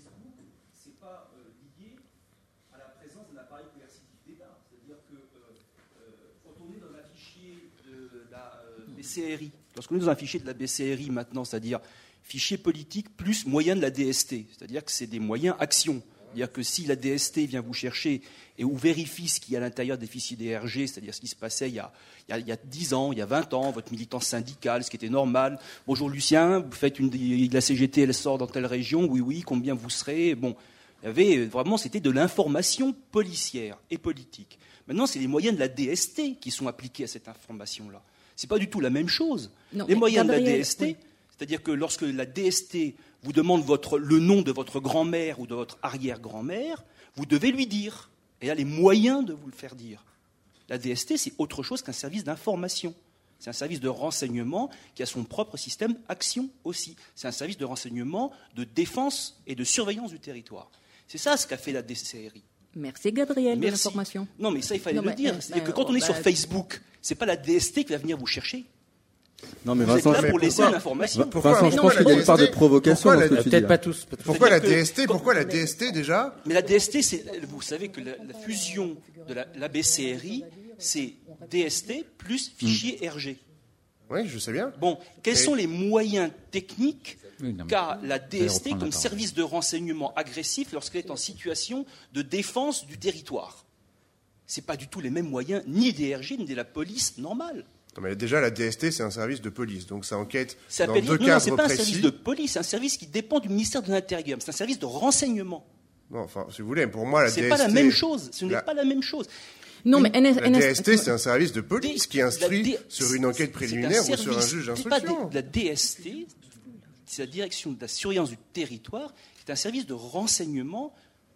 BCRI. Lorsqu'on est dans un fichier de la BCRI maintenant, c'est-à-dire fichier politique plus moyen de la DST, c'est-à-dire que c'est des moyens actions. C'est-à-dire que si la DST vient vous chercher et vous vérifie ce qu'il y a à l'intérieur des fichiers DRG, c'est-à-dire ce qui se passait il y a 10 ans, il y a 20 ans, votre militance syndicale, ce qui était normal. Bonjour Lucien, vous faites la CGT, elle sort dans telle région, oui, combien vous serez. Bon, il y avait vraiment, c'était de l'information policière et politique. Maintenant, c'est les moyens de la DST qui sont appliqués à cette information-là. C'est pas du tout la même chose. Non, les moyens Gabriel, de la DST, oui. C'est-à-dire que lorsque la DST vous demande le nom de votre grand-mère ou de votre arrière-grand-mère, vous devez lui dire. Et elle a les moyens de vous le faire dire. La DST, c'est autre chose qu'un service d'information. C'est un service de renseignement qui a son propre système action aussi. C'est un service de renseignement, de défense et de surveillance du territoire. C'est ça ce qu'a fait la DCRI. Merci Gabriel de Merci. l'information. Non, mais ça, il fallait Non, le mais, dire. C'est-à-dire que quand on est sur Facebook, c'est pas la DST qui va venir vous chercher. Non, mais Vous êtes Vincent, là pour laisser l'information. Vincent, je pense qu'il y a une part de provocation dans ce que tu dis. Peut-être là. pas tous. Pourquoi la C'est-à-dire DST Pourquoi la DST déjà? Mais la DST, vous savez que la fusion de la BCRI, c'est DST plus fichier RG. Oui, je sais bien. Bon, quels sont les moyens techniques Oui, non, mais qu'a la allez DST reprendre la comme parole. service de renseignement agressif lorsqu'elle est en situation de défense du territoire? Ce n'est pas du tout les mêmes moyens, ni des RG, ni de la police normale. Non, mais déjà, la DST, c'est un service de police, donc ça enquête Ça dans s'appelle- deux non, cadres c'est pas un précis. service de police, c'est un service qui dépend du ministère de l'Intérieur. C'est un service de renseignement. Non, enfin, si vous voulez, pour moi, la C'est DST... pas la même chose. Ce n'est la- pas la même chose. Non, mais La DST, c'est un service de police qui instruit La D- sur une enquête c'est préliminaire un ou sur un service- juge c'est pas d'instruction. la DST, c'est la direction de la surveillance du territoire, qui est un service de renseignement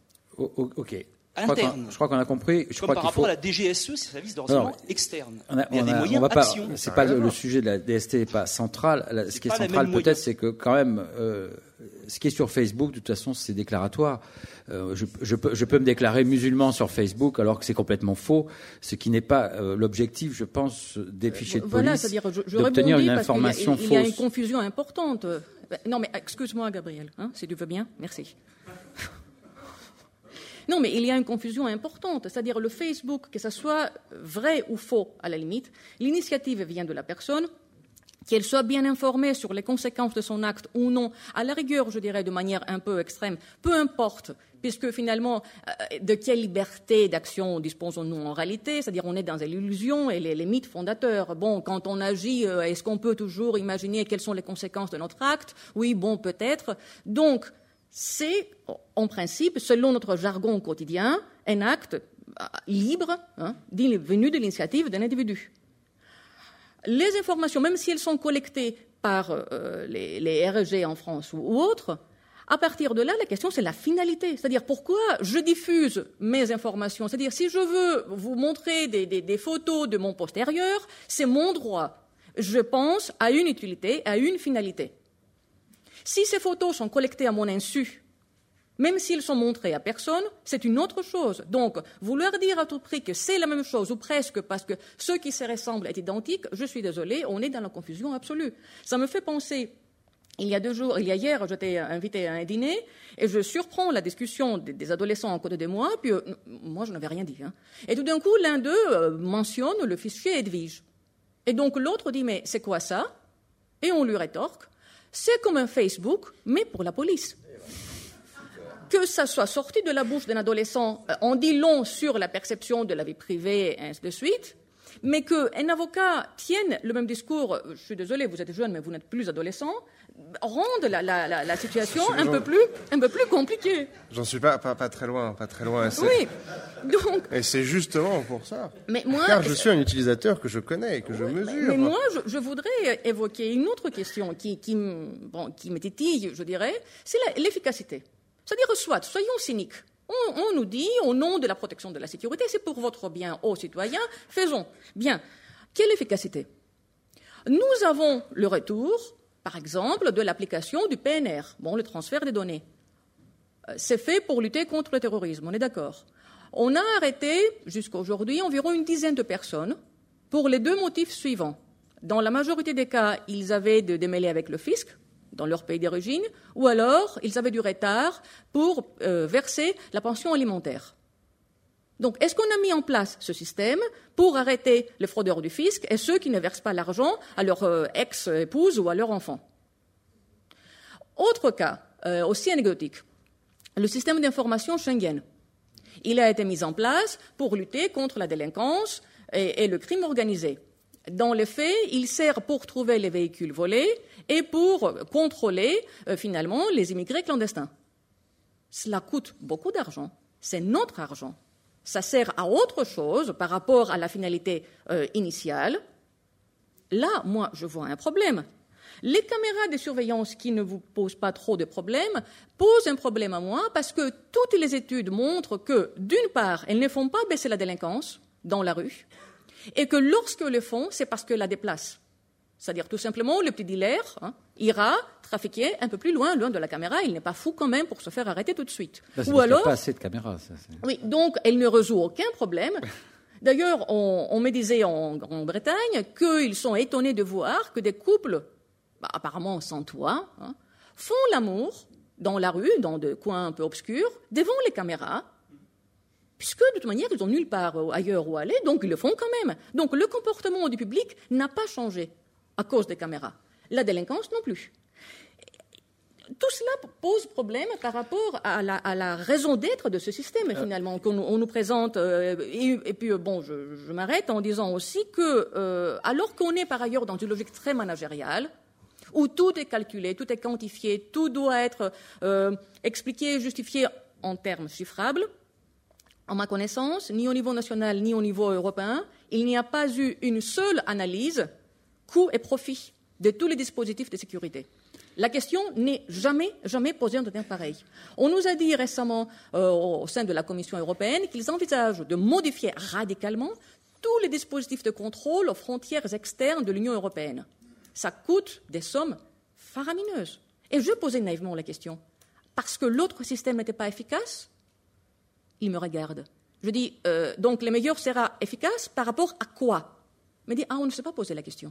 Ok. interne. Je crois qu'on a compris. Je Comme crois par qu'il rapport faut. à la DGSE, c'est un service de renseignement Non, externe. On a- Il y a on des a- moyens on va pas. action. C'est pas rien à le voir. sujet de la DST n'est pas central. Ce qui est pas les central mêmes peut-être, moyens. c'est que quand même, ce qui est sur Facebook, de toute façon, c'est déclaratoire. Je peux me déclarer musulman sur Facebook alors que c'est complètement faux, ce qui n'est pas l'objectif, je pense, des fichiers de police. Voilà, c'est-à-dire, je d'obtenir rebondis une parce qu'il y a- information il y a une fausse. confusion importante. Non, mais excuse-moi, Gabriel, hein, si tu veux bien, merci. Non, mais il y a une confusion importante. C'est-à-dire le Facebook, que ce soit vrai ou faux, à la limite, l'initiative vient de la personne. Qu'elle soit bien informée sur les conséquences de son acte ou non, à la rigueur, je dirais, de manière un peu extrême, peu importe, puisque finalement, de quelle liberté d'action disposons-nous en réalité? C'est-à-dire, on est dans l'illusion et les mythes fondateurs. Bon, quand on agit, est-ce qu'on peut toujours imaginer quelles sont les conséquences de notre acte? Oui, bon, peut-être. Donc, c'est, en principe, selon notre jargon quotidien, un acte libre, venu de l'initiative d'un individu. Les informations, même si elles sont collectées par les RG en France ou autres, à partir de là, la question, c'est la finalité. C'est-à-dire, pourquoi je diffuse mes informations? C'est-à-dire, si je veux vous montrer des photos de mon postérieur, c'est mon droit. Je pense à une utilité, à une finalité. Si ces photos sont collectées à mon insu, même s'ils sont montrés à personne, c'est une autre chose. Donc, vouloir dire à tout prix que c'est la même chose, ou presque, parce que ce qui se ressemble est identique, je suis désolée, on est dans la confusion absolue. Ça me fait penser, il y a hier, j'étais invitée à un dîner, et je surprends la discussion des adolescents à côté de moi, puis moi, je n'avais rien dit. Et tout d'un coup, l'un d'eux mentionne le fichier Edwige. Et donc, l'autre dit, mais c'est quoi ça? Et on lui rétorque, c'est comme un Facebook, mais pour la police. Que ça soit sorti de la bouche d'un adolescent, on dit long sur la perception de la vie privée, et ainsi de suite, mais qu'un avocat tienne le même discours, je suis désolé, vous êtes jeune, mais vous n'êtes plus adolescent, rende la situation un peu plus compliquée. J'en suis pas très loin, Oui, donc... Et c'est justement pour ça. Mais moi, car je suis un utilisateur que je connais et que je mesure. Mais moi, je voudrais évoquer une autre question qui me titille, je dirais, c'est l'efficacité. C'est-à-dire, soit, soyons cyniques. On nous dit, au nom de la protection de la sécurité, c'est pour votre bien, aux citoyens, faisons. Bien. Quelle efficacité? Nous avons le retour, par exemple, de l'application du PNR, le transfert des données. C'est fait pour lutter contre le terrorisme, on est d'accord. On a arrêté, jusqu'à aujourd'hui, environ une dizaine de personnes pour les deux motifs suivants. Dans la majorité des cas, ils avaient des démêlés avec le fisc, dans leur pays d'origine, ou alors ils avaient du retard pour verser la pension alimentaire. Donc, est-ce qu'on a mis en place ce système pour arrêter les fraudeurs du fisc et ceux qui ne versent pas l'argent à leur ex-épouse ou à leur enfant? Autre cas, aussi anecdotique, le système d'information Schengen. Il a été mis en place pour lutter contre la délinquance et le crime organisé. Dans les faits, il sert pour trouver les véhicules volés et pour contrôler, finalement, les immigrés clandestins. Cela coûte beaucoup d'argent. C'est notre argent. Ça sert à autre chose par rapport à la finalité initiale. Là, moi, je vois un problème. Les caméras de surveillance qui ne vous posent pas trop de problèmes posent un problème à moi parce que toutes les études montrent que, d'une part, elles ne font pas baisser la délinquance dans la rue, et que lorsqu'elles le font, c'est parce qu'elles la déplacent. C'est-à-dire, tout simplement, le petit dealer ira trafiquer un peu plus loin de la caméra. Il n'est pas fou quand même pour se faire arrêter tout de suite. Là, ou alors, il n'y a pas assez de caméras. Ça, oui, donc elle ne résout aucun problème. D'ailleurs, on me disait en Bretagne qu'ils sont étonnés de voir que des couples, apparemment sans toit, font l'amour dans la rue, dans des coins un peu obscurs, devant les caméras, puisque de toute manière, ils n'ont nulle part ailleurs où aller, donc ils le font quand même. Donc le comportement du public n'a pas changé à cause des caméras. La délinquance non plus. Tout cela pose problème par rapport à la raison d'être de ce système, finalement, qu'on nous présente. Et puis, je m'arrête en disant aussi que, alors qu'on est par ailleurs dans une logique très managériale, où tout est calculé, tout est quantifié, tout doit être expliqué, justifié en termes chiffrables, en ma connaissance, ni au niveau national, ni au niveau européen, il n'y a pas eu une seule analyse coût et profit de tous les dispositifs de sécurité. La question n'est jamais posée en temps pareil. On nous a dit récemment, au sein de la Commission européenne, qu'ils envisagent de modifier radicalement tous les dispositifs de contrôle aux frontières externes de l'Union européenne. Ça coûte des sommes faramineuses. Et je posais naïvement la question, parce que l'autre système n'était pas efficace? Il me regarde. Je dis, donc le meilleur sera efficace par rapport à quoi? Il me dit, on ne s'est pas posé la question.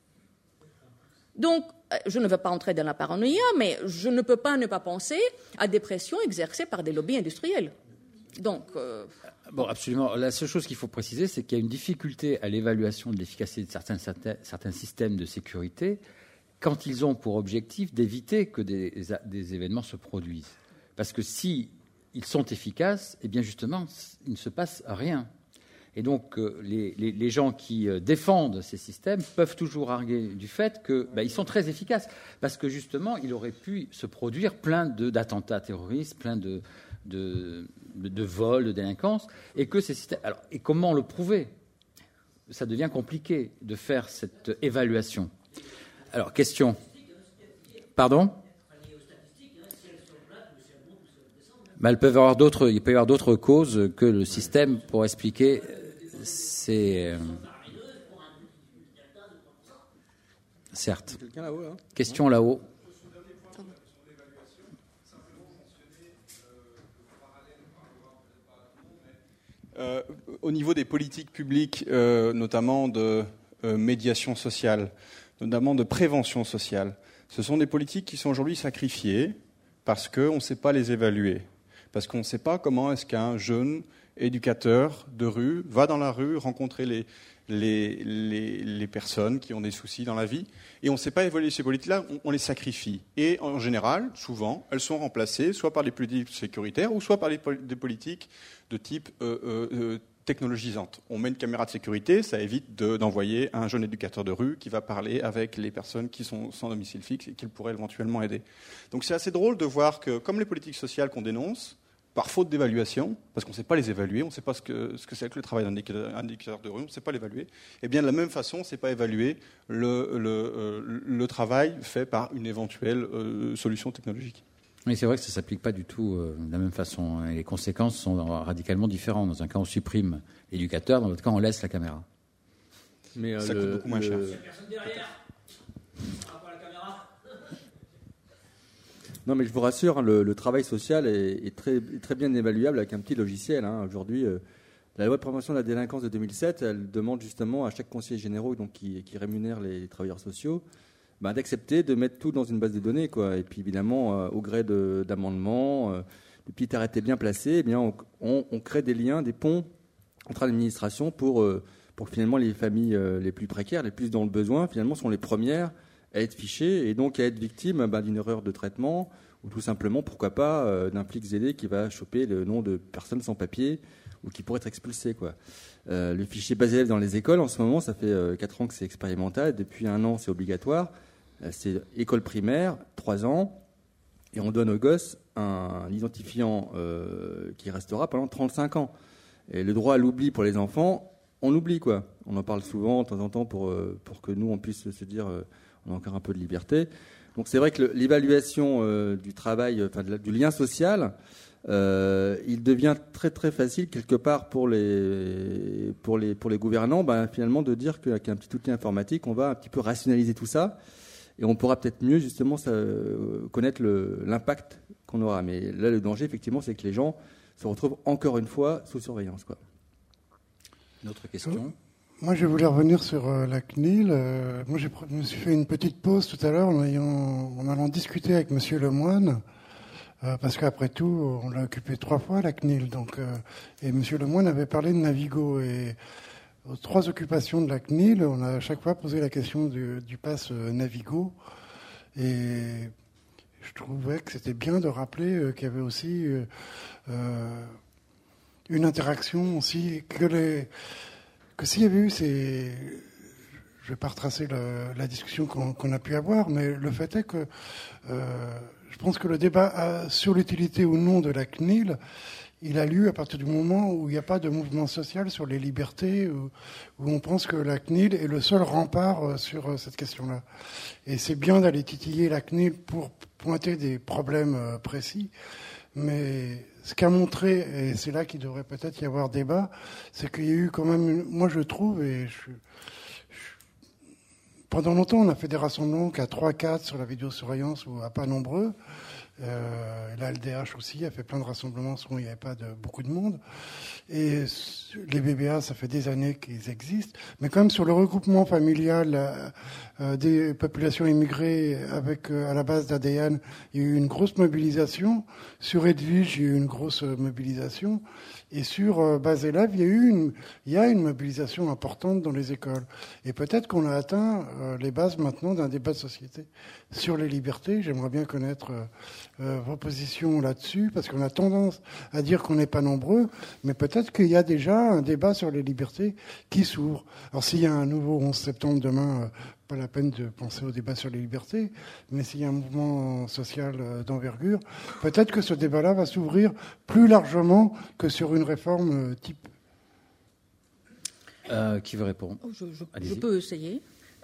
Donc, je ne veux pas entrer dans la paranoïa, mais je ne peux pas ne pas penser à des pressions exercées par des lobbies industriels. Donc, Bon, absolument. La seule chose qu'il faut préciser, c'est qu'il y a une difficulté à l'évaluation de l'efficacité de certains systèmes de sécurité quand ils ont pour objectif d'éviter que des événements se produisent. Parce que si ils sont efficaces, eh bien justement, il ne se passe rien. Et donc, les gens qui défendent ces systèmes peuvent toujours arguer du fait qu'ils sont très efficaces. Parce que justement, il aurait pu se produire plein d'attentats terroristes, plein de vols, de délinquance, et que ces systèmes. Alors, et comment le prouver ? Ça devient compliqué de faire cette évaluation. Alors, question. Pardon ? Ben, il peut y avoir d'autres causes que le système pour expliquer ces. Certes. Quelqu'un là-haut, là ? Question là-haut. Au niveau des politiques publiques, notamment de médiation sociale, notamment de prévention sociale, ce sont des politiques qui sont aujourd'hui sacrifiées parce qu'on ne sait pas les évaluer. Parce qu'on ne sait pas comment est-ce qu'un jeune éducateur de rue va dans la rue rencontrer les personnes qui ont des soucis dans la vie. Et on ne sait pas évaluer ces politiques-là, on les sacrifie. Et en général, souvent, elles sont remplacées soit par des politiques sécuritaires ou soit par des politiques de type technologisante. On met une caméra de sécurité, ça évite d'envoyer un jeune éducateur de rue qui va parler avec les personnes qui sont sans domicile fixe et qu'il pourrait éventuellement aider. Donc c'est assez drôle de voir que, comme les politiques sociales qu'on dénonce, par faute d'évaluation, parce qu'on ne sait pas les évaluer, on ne sait pas ce que c'est que le travail d'un éducateur de rue, on ne sait pas l'évaluer, et bien de la même façon, on ne sait pas évaluer le travail fait par une éventuelle solution technologique. Oui, c'est vrai que ça ne s'applique pas du tout de la même façon. Et les conséquences sont radicalement différentes. Dans un cas, on supprime l'éducateur, dans l'autre cas, on laisse la caméra. Mais ça coûte beaucoup moins cher. Non, mais je vous rassure, le travail social est très, très bien évaluable avec un petit logiciel. Aujourd'hui, la loi de prévention de la délinquance de 2007, elle demande justement à chaque conseiller général qui rémunère les travailleurs sociaux d'accepter de mettre tout dans une base de données, quoi. Et puis évidemment, au gré d'amendements, de petits arrêtés bien placés, eh bien, on crée des liens, des ponts entre l'administration pour que finalement les familles les plus précaires, les plus dans le besoin, finalement sont les premières à être fichées et donc à être victimes d'une erreur de traitement ou tout simplement, pourquoi pas, d'un flic zélé qui va choper le nom de personnes sans papier ou qui pourraient être expulsées, quoi. Le fichier base élève dans les écoles, en ce moment, ça fait 4 ans que c'est expérimental. Depuis 1 an, c'est obligatoire. C'est école primaire, 3 ans, et on donne aux gosses un identifiant qui restera pendant 35 ans. Et le droit à l'oubli pour les enfants, on l'oublie, quoi. On en parle souvent, de temps en temps, pour que nous, on puisse se dire on a encore un peu de liberté. Donc c'est vrai que l'évaluation du travail, du lien social, il devient très très facile quelque part pour les gouvernants, finalement de dire qu'avec un petit outil informatique, on va un petit peu rationaliser tout ça et on pourra peut-être mieux justement connaître l'impact qu'on aura. Mais là, le danger, effectivement, c'est que les gens se retrouvent encore une fois sous surveillance, quoi. Une autre question. Moi, je voulais revenir sur la CNIL. Moi, je me suis fait une petite pause tout à l'heure en allant discuter avec Monsieur Lemoine, parce qu'après tout, on l'a occupé 3 fois, la CNIL. Et Monsieur Lemoine avait parlé de Navigo. Et aux 3 occupations de la CNIL, on a à chaque fois posé la question du pass Navigo. Et je trouvais que c'était bien de rappeler qu'il y avait aussi une interaction aussi, que s'il y avait eu je vais pas retracer la discussion qu'on a pu avoir, mais le fait est que je pense que le débat sur l'utilité ou non de la CNIL, il a lieu à partir du moment où il n'y a pas de mouvement social sur les libertés, où on pense que la CNIL est le seul rempart sur cette question-là. Et c'est bien d'aller titiller la CNIL pour pointer des problèmes précis, mais ce qu'a montré, et c'est là qu'il devrait peut-être y avoir débat, c'est qu'il y a eu quand même, moi je trouve, pendant longtemps on a fait des rassemblements qu'à 3-4 sur la vidéosurveillance ou à pas nombreux, La LDH aussi a fait plein de rassemblements où il n'y avait pas beaucoup de monde. Et les BBA, ça fait des années qu'ils existent. Mais quand même, sur le regroupement familial des populations immigrées avec à la base d'ADN, il y a eu une grosse mobilisation. Sur Edwige, il y a eu une grosse mobilisation. Et sur base élève, il y a une mobilisation importante dans les écoles. Et peut-être qu'on a atteint les bases maintenant d'un débat de société sur les libertés. J'aimerais bien connaître vos positions là-dessus, parce qu'on a tendance à dire qu'on n'est pas nombreux, mais peut-être qu'il y a déjà un débat sur les libertés qui s'ouvre. Alors s'il y a un nouveau 11 septembre demain, pas la peine de penser au débat sur les libertés, mais s'il y a un mouvement social d'envergure, peut-être que ce débat-là va s'ouvrir plus largement que sur une réforme type. Qui veut répondre? Je peux essayer.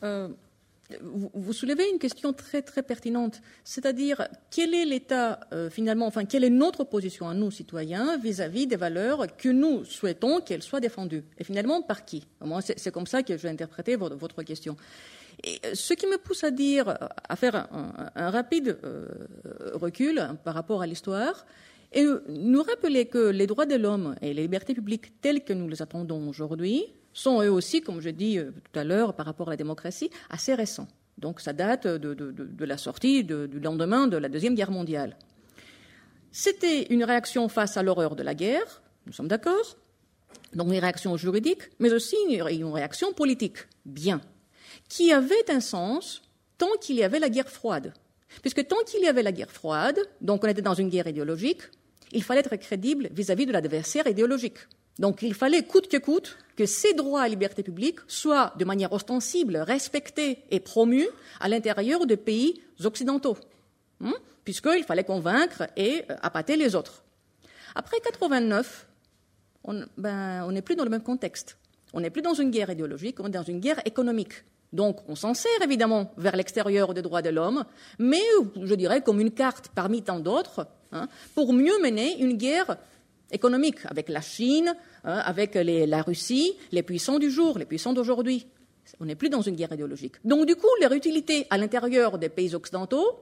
Vous soulevez une question très très pertinente, c'est-à-dire quel est l'état finalement, enfin quelle est notre position à nous citoyens vis-à-vis des valeurs que nous souhaitons qu'elles soient défendues, et finalement par qui? Moi, c'est comme ça que je vais interpréter votre question. Et ce qui me pousse à faire un rapide recul par rapport à l'histoire, et nous rappeler que les droits de l'homme et les libertés publiques telles que nous les attendons aujourd'hui sont eux aussi, comme je dis tout à l'heure, par rapport à la démocratie, assez récents. Donc ça date de la sortie du lendemain de la Deuxième Guerre mondiale. C'était une réaction face à l'horreur de la guerre, nous sommes d'accord, donc une réaction juridique, mais aussi une réaction politique, bien, qui avait un sens tant qu'il y avait la guerre froide. Puisque tant qu'il y avait la guerre froide, donc on était dans une guerre idéologique, il fallait être crédible vis-à-vis de l'adversaire idéologique. Donc il fallait coûte que coûte que ces droits et libertés publiques soient de manière ostensible respectés et promus à l'intérieur des pays occidentaux, puisqu'il fallait convaincre et appâter les autres. Après 89, on n'est plus dans le même contexte. On n'est plus dans une guerre idéologique, on est dans une guerre économique. Donc on s'en sert évidemment vers l'extérieur des droits de l'homme, mais je dirais comme une carte parmi tant d'autres, pour mieux mener une guerre économique avec la Chine, avec la Russie, les puissants du jour, les puissants d'aujourd'hui. On n'est plus dans une guerre idéologique. Donc du coup, leur utilité à l'intérieur des pays occidentaux,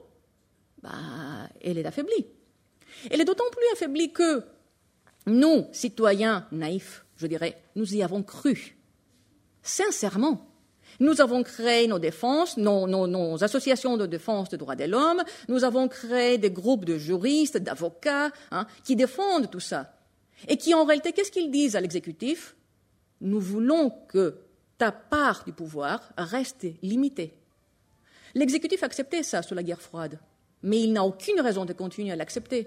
elle est affaiblie. Elle est d'autant plus affaiblie que nous, citoyens naïfs, je dirais, nous y avons cru. Sincèrement. Nous avons créé nos défenses, nos associations de défense des droits de l'homme, nous avons créé des groupes de juristes, d'avocats, qui défendent tout ça. Et qui, en réalité, qu'est-ce qu'ils disent à l'exécutif? Nous voulons que ta part du pouvoir reste limitée. L'exécutif acceptait ça sous la guerre froide, mais il n'a aucune raison de continuer à l'accepter.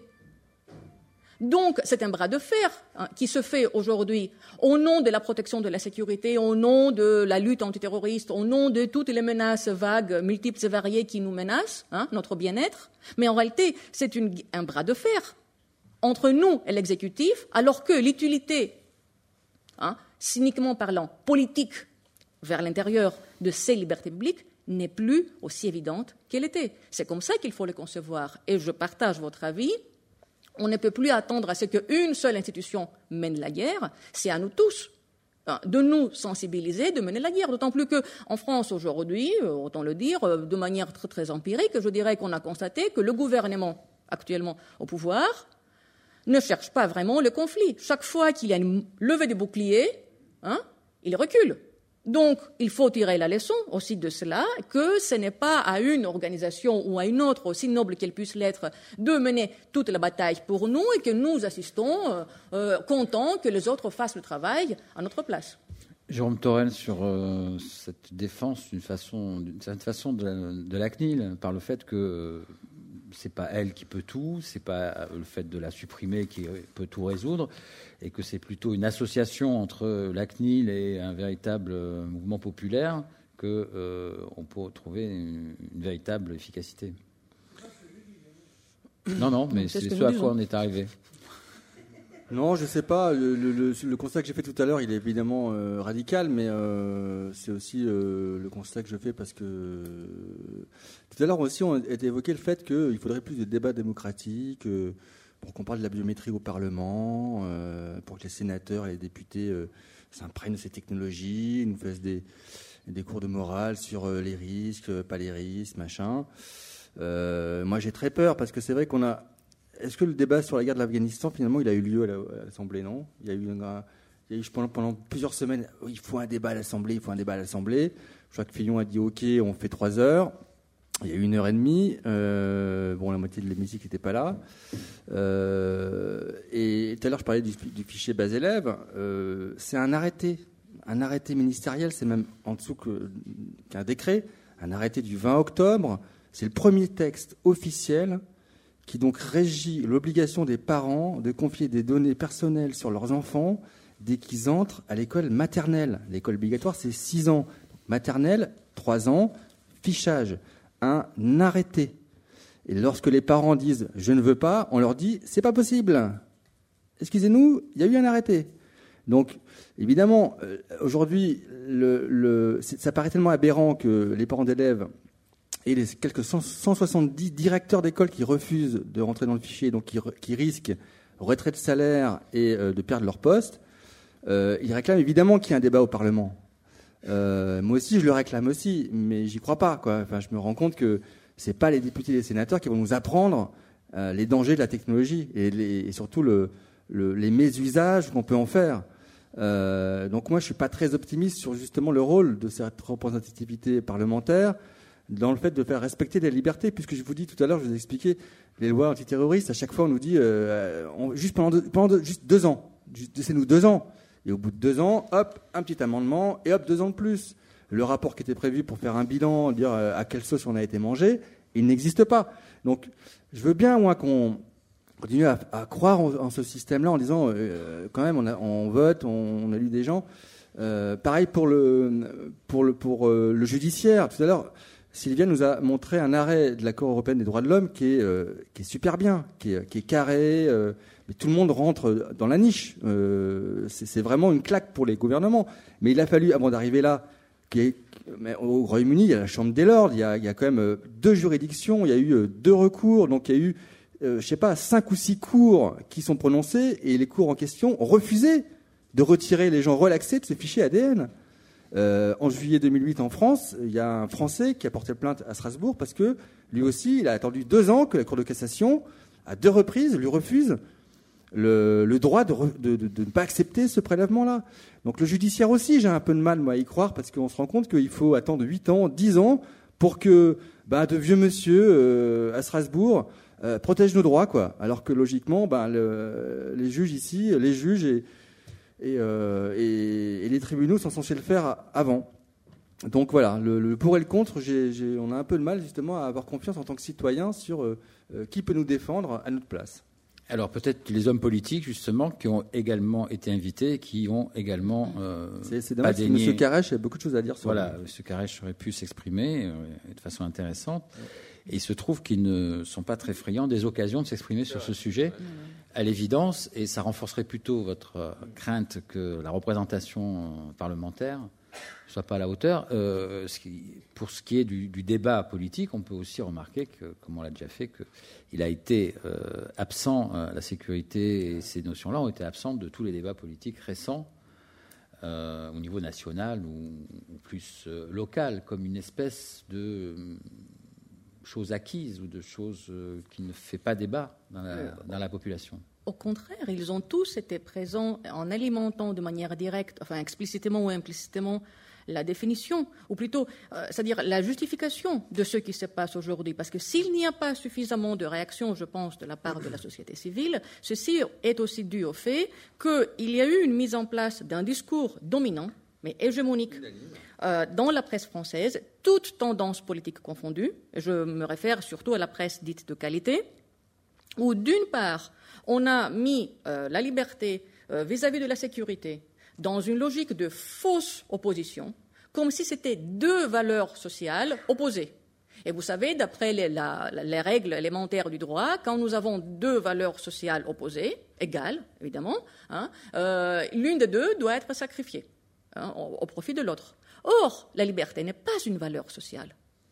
Donc, c'est un bras de fer qui se fait aujourd'hui au nom de la protection de la sécurité, au nom de la lutte antiterroriste, au nom de toutes les menaces vagues, multiples et variées qui nous menacent, notre bien-être. Mais en réalité, c'est un bras de fer entre nous et l'exécutif, alors que l'utilité, cyniquement parlant, politique vers l'intérieur de ces libertés publiques n'est plus aussi évidente qu'elle était. C'est comme ça qu'il faut le concevoir. Et je partage votre avis. On ne peut plus attendre à ce qu'une seule institution mène la guerre. C'est à nous tous de nous sensibiliser, de mener la guerre. D'autant plus qu'en France aujourd'hui, autant le dire, de manière très, très empirique, je dirais qu'on a constaté que le gouvernement actuellement au pouvoir ne cherche pas vraiment le conflit. Chaque fois qu'il y a une levée de bouclier, il recule. Donc, il faut tirer la leçon aussi de cela, que ce n'est pas à une organisation ou à une autre, aussi noble qu'elle puisse l'être, de mener toute la bataille pour nous et que nous assistons contents que les autres fassent le travail à notre place. Jérôme Torel, sur cette défense d'une certaine façon de la CNIL, par le fait que c'est pas elle qui peut tout, c'est pas le fait de la supprimer qui peut tout résoudre, et que c'est plutôt une association entre la CNIL et un véritable mouvement populaire qu'on peut trouver une véritable efficacité. Non, mais c'est ce à quoi on est arrivé. Non, je sais pas. Le constat que j'ai fait tout à l'heure, il est évidemment radical, mais c'est aussi le constat que je fais parce que tout à l'heure aussi on a évoqué le fait qu'il faudrait plus de débats démocratiques pour qu'on parle de la biométrie au Parlement, pour que les sénateurs et les députés s'imprègnent de ces technologies, nous fassent des cours de morale sur les risques, pas les risques, machin. Moi, j'ai très peur parce que c'est vrai qu'on a. Est-ce que le débat sur la guerre de l'Afghanistan, finalement, il a eu lieu à l'Assemblée, non ? Il y a eu pendant plusieurs semaines, il faut un débat à l'Assemblée, il faut un débat à l'Assemblée. Je crois que Fillon a dit OK, on fait 3 heures. Il y a eu 1h30. La moitié de l'hémicycle n'était pas là. Et tout à l'heure, je parlais du fichier base élèves. C'est un arrêté ministériel, c'est même en dessous qu'un décret. Un arrêté du 20 octobre. C'est le premier texte officiel qui donc régit l'obligation des parents de confier des données personnelles sur leurs enfants dès qu'ils entrent à l'école maternelle. L'école obligatoire, c'est 6 ans. Maternelle, 3 ans, fichage. Un arrêté. Et lorsque les parents disent « je ne veux pas », on leur dit « c'est pas possible ». Excusez-nous, il y a eu un arrêté. Donc, évidemment, aujourd'hui, ça paraît tellement aberrant que les parents d'élèves et les quelques 170 directeurs d'école qui refusent de rentrer dans le fichier, donc qui risquent retrait de salaire et de perdre leur poste, ils réclament évidemment qu'il y ait un débat au Parlement. Moi aussi, je le réclame aussi, mais j'y crois pas, quoi. Enfin, je me rends compte que c'est pas les députés et les sénateurs qui vont nous apprendre les dangers de la technologie et surtout les mésusages qu'on peut en faire. Donc moi, je suis pas très optimiste sur justement le rôle de cette représentativité parlementaire dans le fait de faire respecter les libertés, puisque je vous dis tout à l'heure, je vous ai expliqué les lois antiterroristes. À chaque fois, on nous dit juste pendant juste 2 ans, laissez-nous 2 ans. Et au bout de 2 ans, hop, un petit amendement, et hop, 2 ans de plus. Le rapport qui était prévu pour faire un bilan, dire à quelle sauce on a été mangé, il n'existe pas. Donc, je veux bien, moi, qu'on continue à croire en ce système-là, en disant, quand même, on vote, on élit des gens. Pareil pour le judiciaire. Tout à l'heure, Sylvia nous a montré un arrêt de la Cour européenne des droits de l'homme qui est super bien, qui est carré. Mais tout le monde rentre dans la niche. C'est vraiment une claque pour les gouvernements. Mais il a fallu, avant d'arriver là, au Royaume-Uni, il y a la Chambre des Lords, il y a quand même 2 juridictions, il y a eu 2 recours, donc il y a eu, 5 ou 6 cours qui sont prononcés, et les cours en question ont refusé de retirer les gens relaxés de ce fichier ADN. En juillet 2008, en France, il y a un Français qui a porté plainte à Strasbourg parce que lui aussi, il a attendu 2 ans que la Cour de cassation, à 2 reprises, lui refuse le droit de ne pas accepter ce prélèvement-là. Donc le judiciaire aussi, j'ai un peu de mal, moi, à y croire, parce qu'on se rend compte qu'il faut attendre 8 ans, 10 ans pour que de vieux monsieur à Strasbourg protègent nos droits, quoi. Alors que logiquement, les juges ici, les juges et les tribunaux sont censés le faire avant. Donc voilà, le pour et le contre, on a un peu de mal justement à avoir confiance en tant que citoyen sur qui peut nous défendre à notre place. Alors peut-être les hommes politiques, justement, qui ont également été invités, qui ont également c'est dommage, parce que M. Carèche a beaucoup de choses à dire sur Voilà, M. Carèche aurait pu s'exprimer de façon intéressante. Et il se trouve qu'ils ne sont pas très friands des occasions de s'exprimer sur ce sujet, à l'évidence, et ça renforcerait plutôt votre crainte que la représentation parlementaire ne soit pas à la hauteur. Pour ce qui est du débat politique, on peut aussi remarquer que, comme on l'a déjà fait, qu'il a été absent, la sécurité et ces notions-là ont été absentes de tous les débats politiques récents, au niveau national ou plus local, comme une espèce de chose acquise ou de chose qui ne fait pas débat dans la population. Au contraire, ils ont tous été présents en alimentant de manière directe, enfin explicitement ou implicitement, la définition, ou plutôt, c'est-à-dire la justification de ce qui se passe aujourd'hui. Parce que s'il n'y a pas suffisamment de réactions, je pense, de la part de la société civile, ceci est aussi dû au fait qu'il y a eu une mise en place d'un discours dominant, mais hégémonique, dans la presse française, toutes tendances politiques confondues. Je me réfère surtout à la presse dite de qualité, où d'une part, on a mis la liberté vis-à-vis de la sécurité dans une logique de fausse opposition, comme si c'était 2 valeurs sociales opposées. Et vous savez, d'après les règles élémentaires du droit, quand nous avons 2 valeurs sociales opposées, égales, évidemment, l'une des 2 doit être sacrifiée au profit de l'autre. Or, la liberté n'est pas une valeur sociale.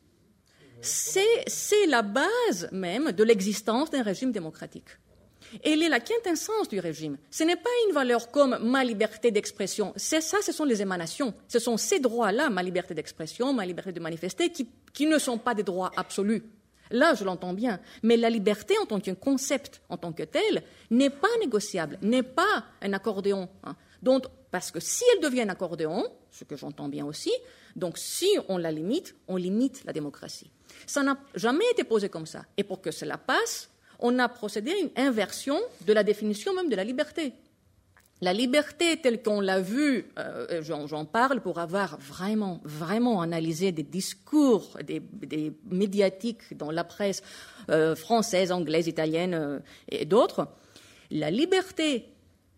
C'est la base même de l'existence d'un régime démocratique. Elle est la quintessence du régime. Ce n'est pas une valeur comme ma liberté d'expression. C'est ça, ce sont les émanations. Ce sont ces droits-là, ma liberté d'expression, ma liberté de manifester, qui ne sont pas des droits absolus. Là, je l'entends bien. Mais la liberté en tant que concept, en tant que tel, n'est pas négociable, n'est pas un accordéon. Donc, parce que si elle devient un accordéon, ce que j'entends bien aussi, donc si on la limite, on limite la démocratie. Ça n'a jamais été posé comme ça. Et pour que cela passe, on a procédé à une inversion de la définition même de la liberté. La liberté telle qu'on l'a vue, j'en parle pour avoir vraiment analysé des discours des médiatiques dans la presse française, anglaise, italienne et d'autres. La liberté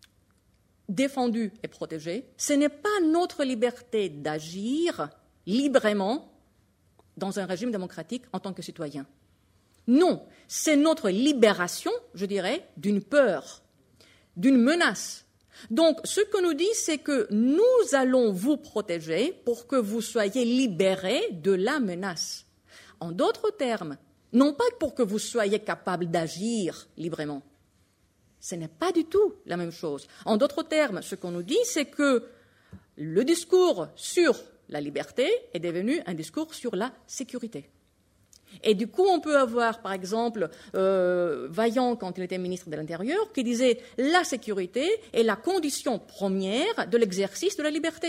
défendue et protégée, ce n'est pas notre liberté d'agir librement dans un régime démocratique en tant que citoyen. Non, c'est notre libération, je dirais, d'une peur, d'une menace. Donc, ce que nous dit, c'est que nous allons vous protéger pour que vous soyez libérés de la menace. En d'autres termes, non pas pour que vous soyez capable d'agir librement. Ce n'est pas du tout la même chose. En d'autres termes, ce qu'on nous dit, c'est que le discours sur la liberté est devenu un discours sur la sécurité. Et du coup, on peut avoir, par exemple, Vaillant, quand il était ministre de l'Intérieur, qui disait « la sécurité est la condition première de l'exercice de la liberté ».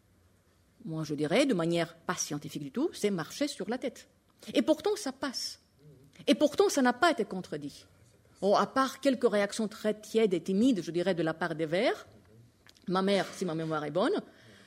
Moi, je dirais, de manière pas scientifique du tout, c'est marcher sur la tête. Et pourtant, ça passe. Et pourtant, ça n'a pas été contredit. Bon, à part quelques réactions très tièdes et timides, je dirais, de la part des Verts, ma mère, si ma mémoire est bonne,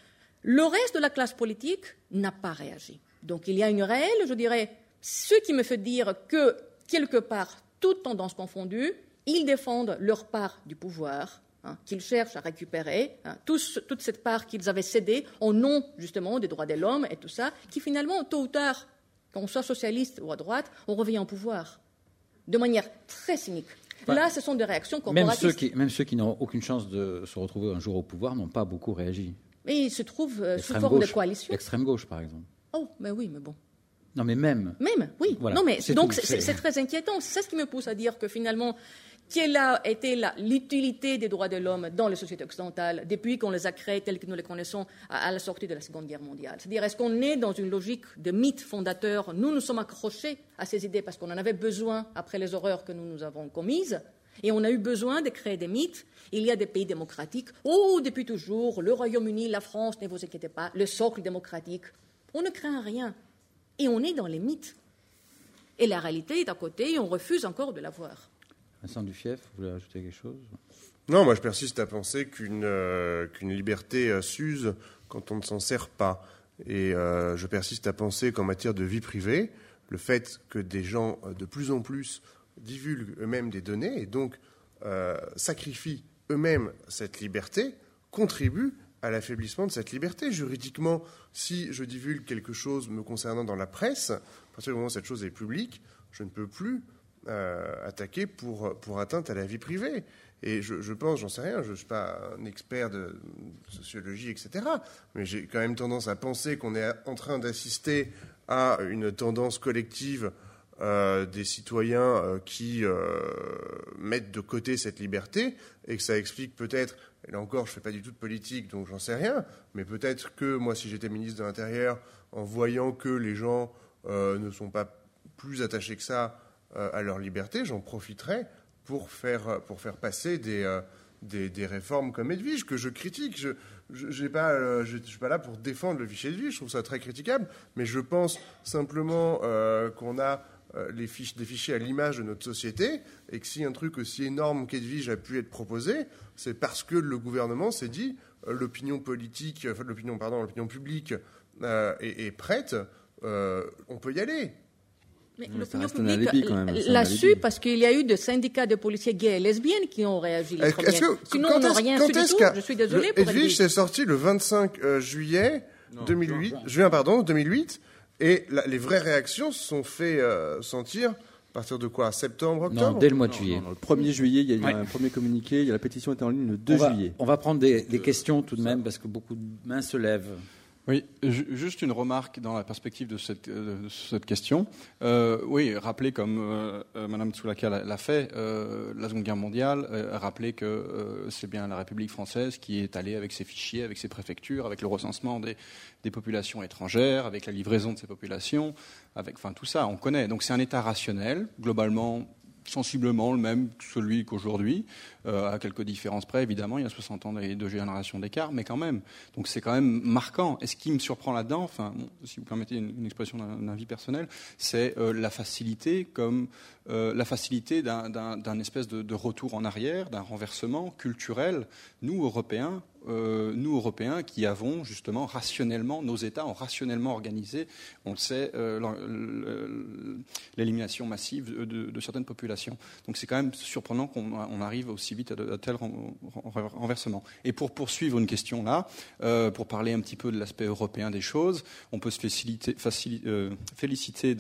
le reste de la classe politique n'a pas réagi. Donc, il y a une réelle, je dirais, ce qui me fait dire que, quelque part, toutes tendances confondues, ils défendent leur part du pouvoir, qu'ils cherchent à récupérer, toute cette part qu'ils avaient cédée au nom, justement, des droits de l'homme et tout ça, qui finalement, tôt ou tard, qu'on soit socialiste ou à droite, on revient au pouvoir, de manière très cynique. Là, ce sont des réactions corporatistes. Même ceux qui n'ont aucune chance de se retrouver un jour au pouvoir n'ont pas beaucoup réagi. Mais ils se trouvent sous forme de coalition. L'extrême gauche, par exemple. Oh, mais oui, mais bon. Non, mais même. Même, oui. Voilà. Non, mais donc tout. c'est très inquiétant. C'est ça ce qui me pousse à dire que finalement, quelle a été l'utilité des droits de l'homme dans les sociétés occidentales depuis qu'on les a créés tels que nous les connaissons à la sortie de la Seconde Guerre mondiale. C'est-à-dire, est-ce qu'on est dans une logique de mythe fondateur? Nous sommes accrochés à ces idées parce qu'on en avait besoin après les horreurs que nous avons commises. Et on a eu besoin de créer des mythes. Il y a des pays démocratiques. Oh, depuis toujours, le Royaume-Uni, la France, ne vous inquiétez pas, le socle démocratique. On ne craint rien. Et on est dans les mythes. Et la réalité est à côté et on refuse encore de la voir. Vincent Dufief, vous voulez ajouter quelque chose? Non, moi je persiste à penser qu'une liberté s'use quand on ne s'en sert pas. Et je persiste à penser qu'en matière de vie privée, le fait que des gens de plus en plus divulguent eux-mêmes des données et donc sacrifient eux-mêmes cette liberté contribue à l'affaiblissement de cette liberté. Juridiquement, si je divulgue quelque chose me concernant dans la presse, à partir du moment où cette chose est publique, je ne peux plus attaquer pour atteinte à la vie privée. Et je pense, j'en sais rien, je ne suis pas un expert de sociologie, etc., mais j'ai quand même tendance à penser qu'on est en train d'assister à une tendance collective des citoyens qui mettent de côté cette liberté et que ça explique peut-être, et là encore je ne fais pas du tout de politique donc j'en sais rien, mais peut-être que moi si j'étais ministre de l'Intérieur, en voyant que les gens ne sont pas plus attachés que ça à leur liberté, j'en profiterais pour faire passer des réformes comme Edwige, que je critique. Je ne suis pas là pour défendre le fichier Edwige, je trouve ça très critiquable, mais je pense simplement qu'on a des fichiers à l'image de notre société, et que si un truc aussi énorme qu'Edwige a pu être proposé, c'est parce que le gouvernement s'est dit l'opinion publique est prête, on peut y aller. Mais l'opinion publique l'a su parce qu'il y a eu des syndicats de policiers gays et lesbiennes qui ont réagi les premiers. Sinon, on n'a rien su du tout. Je suis désolée pour Edwige s'est sorti le 25 juillet 2008, et les vraies réactions se sont fait sentir à partir de quoi? Septembre, octobre? Non, dès le mois de juillet. Non, le 1er juillet, il y a eu un premier communiqué, la pétition était en ligne le 2 juillet. On va prendre des questions tout de même, parce que beaucoup de mains se lèvent. Oui, juste une remarque dans la perspective de cette question. Oui, rappeler comme Madame Tsoulaka l'a fait, la Seconde Guerre mondiale, rappeler que c'est bien la République française qui est allée avec ses fichiers, avec ses préfectures, avec le recensement des populations étrangères, avec la livraison de ces populations, enfin tout ça, on connaît. Donc c'est un État rationnel, globalement sensiblement le même que celui qu'aujourd'hui, à quelques différences près, évidemment, il y a 60 ans et 2 générations d'écart, mais quand même. Donc c'est quand même marquant. Et ce qui me surprend là-dedans, enfin, bon, si vous permettez une expression d'un avis personnel, c'est la facilité d'un espèce de retour en arrière, d'un renversement culturel, nous, Européens, qui avons justement rationnellement, nos États ont rationnellement organisé, on le sait, l'élimination massive de certaines populations. Donc c'est quand même surprenant qu'on arrive aussi vite à tel renversement. Et pour poursuivre une question là, pour parler un petit peu de l'aspect européen des choses, on peut se féliciter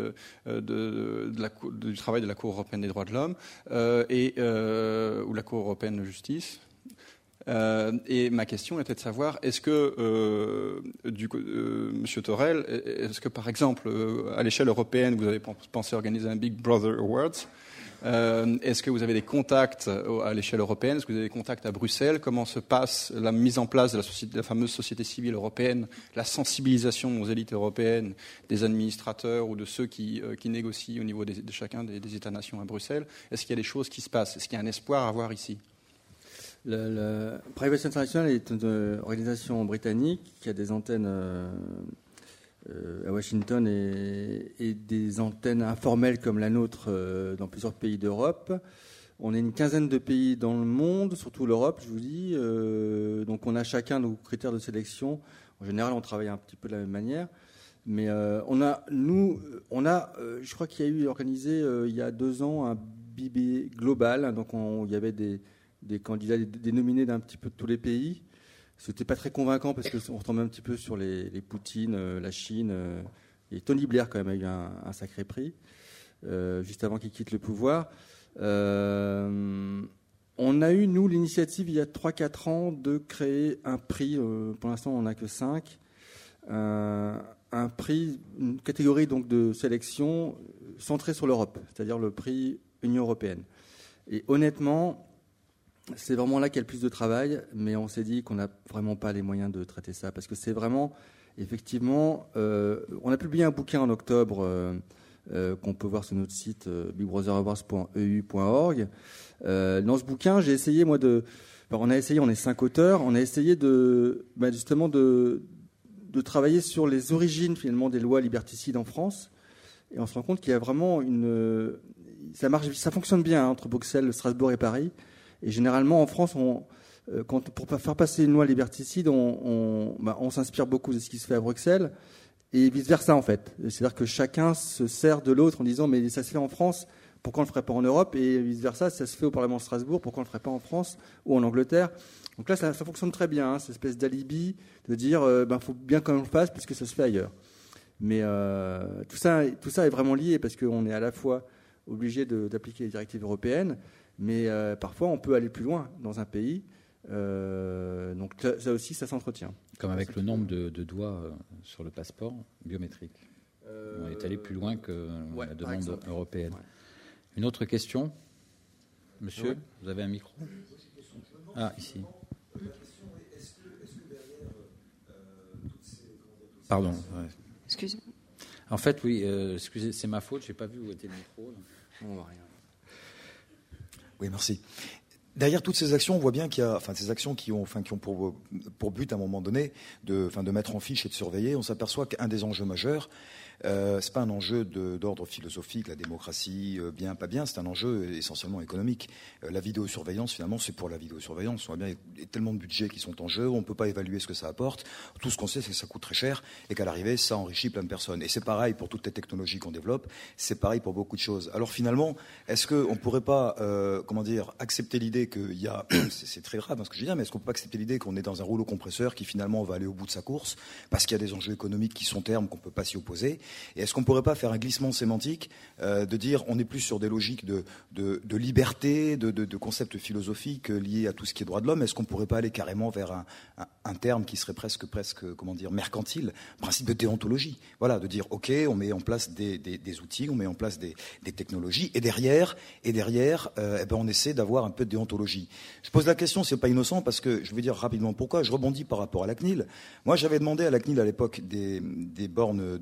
du travail de la Cour européenne des droits de l'homme ou la Cour européenne de justice. Et ma question était de savoir, est-ce que, Monsieur Torel, est-ce que par exemple, à l'échelle européenne, vous avez pensé organiser un Big Brother Awards ? Est-ce que vous avez des contacts à l'échelle européenne ? Est-ce que vous avez des contacts à Bruxelles ? Comment se passe la mise en place de la fameuse société civile européenne, la sensibilisation aux élites européennes, des administrateurs ou de ceux qui négocient au niveau de chacun des États-nations à Bruxelles ? Est-ce qu'il y a des choses qui se passent ? Est-ce qu'il y a un espoir à voir ici ? Le Privacy International est une organisation britannique qui a des antennes à Washington et des antennes informelles comme la nôtre dans plusieurs pays d'Europe. On est une quinzaine de pays dans le monde, surtout l'Europe, je vous dis. Donc on a chacun nos critères de sélection. En général, on travaille un petit peu de la même manière. Mais je crois qu'il y a eu organisé il y a 2 ans un BB global. Donc il y avait des candidats, des nominés d'un petit peu de tous les pays. C'était pas très convaincant parce qu'on retombe un petit peu sur les Poutine, la Chine. Et Tony Blair, quand même, a eu un sacré prix, juste avant qu'il quitte le pouvoir. On a eu, nous, l'initiative, il y a 3-4 ans, de créer un prix. Pour l'instant, on n'en a que 5. Un prix, une catégorie donc, de sélection centrée sur l'Europe, c'est-à-dire le prix Union européenne. Et honnêtement, c'est vraiment là qu'il y a le plus de travail, mais on s'est dit qu'on n'a vraiment pas les moyens de traiter ça, parce que c'est vraiment, effectivement, on a publié un bouquin en octobre qu'on peut voir sur notre site bigbrotherAwards.eu.org. Dans ce bouquin, j'ai essayé, on est 5 auteurs, on a essayé justement de travailler sur les origines, finalement, des lois liberticides en France, et on se rend compte qu'il y a vraiment ça fonctionne bien entre Bruxelles, Strasbourg et Paris. Et généralement, en France, pour faire passer une loi liberticide, on s'inspire beaucoup de ce qui se fait à Bruxelles et vice-versa, en fait. C'est-à-dire que chacun se sert de l'autre en disant « mais ça se fait en France, pourquoi on ne le ferait pas en Europe ?» Et vice-versa, ça se fait au Parlement de Strasbourg, pourquoi on ne le ferait pas en France ou en Angleterre ? Donc là, ça fonctionne très bien, cette espèce d'alibi de dire « faut bien qu'on le fasse puisque ça se fait ailleurs ». Mais tout ça est vraiment lié parce qu'on est à la fois obligé d'appliquer les directives européennes, mais parfois, on peut aller plus loin dans un pays. Donc ça aussi, ça s'entretient. Comme avec le nombre de doigts sur le passeport biométrique. On est allé plus loin que la demande européenne. Ouais. Une autre question ? Monsieur, vous avez un micro ? Ah, ici. Pardon. Ouais. Excusez-moi. En fait, oui, excusez, c'est ma faute, je n'ai pas vu où était le micro. Là. On voit rien. Oui, merci. Derrière toutes ces actions, on voit bien qu'il y a, ces actions qui ont pour but à un moment donné de mettre en fiche et de surveiller. On s'aperçoit qu'un des enjeux majeurs, c'est pas un enjeu d'ordre philosophique, la démocratie, bien, pas bien, c'est un enjeu essentiellement économique. La vidéosurveillance, finalement, c'est pour la vidéosurveillance. On voit bien, il y a tellement de budgets qui sont en jeu, on ne peut pas évaluer ce que ça apporte. Tout ce qu'on sait, c'est que ça coûte très cher et qu'à l'arrivée, ça enrichit plein de personnes. Et c'est pareil pour toutes les technologies qu'on développe, c'est pareil pour beaucoup de choses. Alors finalement, est-ce qu'on ne pourrait pas, accepter l'idée qu'il y a, c'est très grave ce que je dis là, mais est-ce qu'on ne peut pas accepter l'idée qu'on est dans un rouleau compresseur qui finalement va aller au bout de sa course parce qu'il y a des enjeux économiques qui sont termes, qu'on ne peut pas s'y opposer, Et est-ce qu'on ne pourrait pas faire un glissement sémantique, de dire on n'est plus sur des logiques de liberté, de concepts philosophiques liés à tout ce qui est droit de l'homme? Est-ce qu'on ne pourrait pas aller carrément vers un terme qui serait presque comment dire, mercantile, principe de déontologie? Voilà, de dire ok, on met en place des outils, on met en place des technologies, et derrière, on essaie d'avoir un peu de déontologie. Je pose la question, c'est pas innocent, parce que je vais dire rapidement pourquoi. Je rebondis par rapport à la CNIL. Moi, j'avais demandé à la CNIL à l'époque des bornes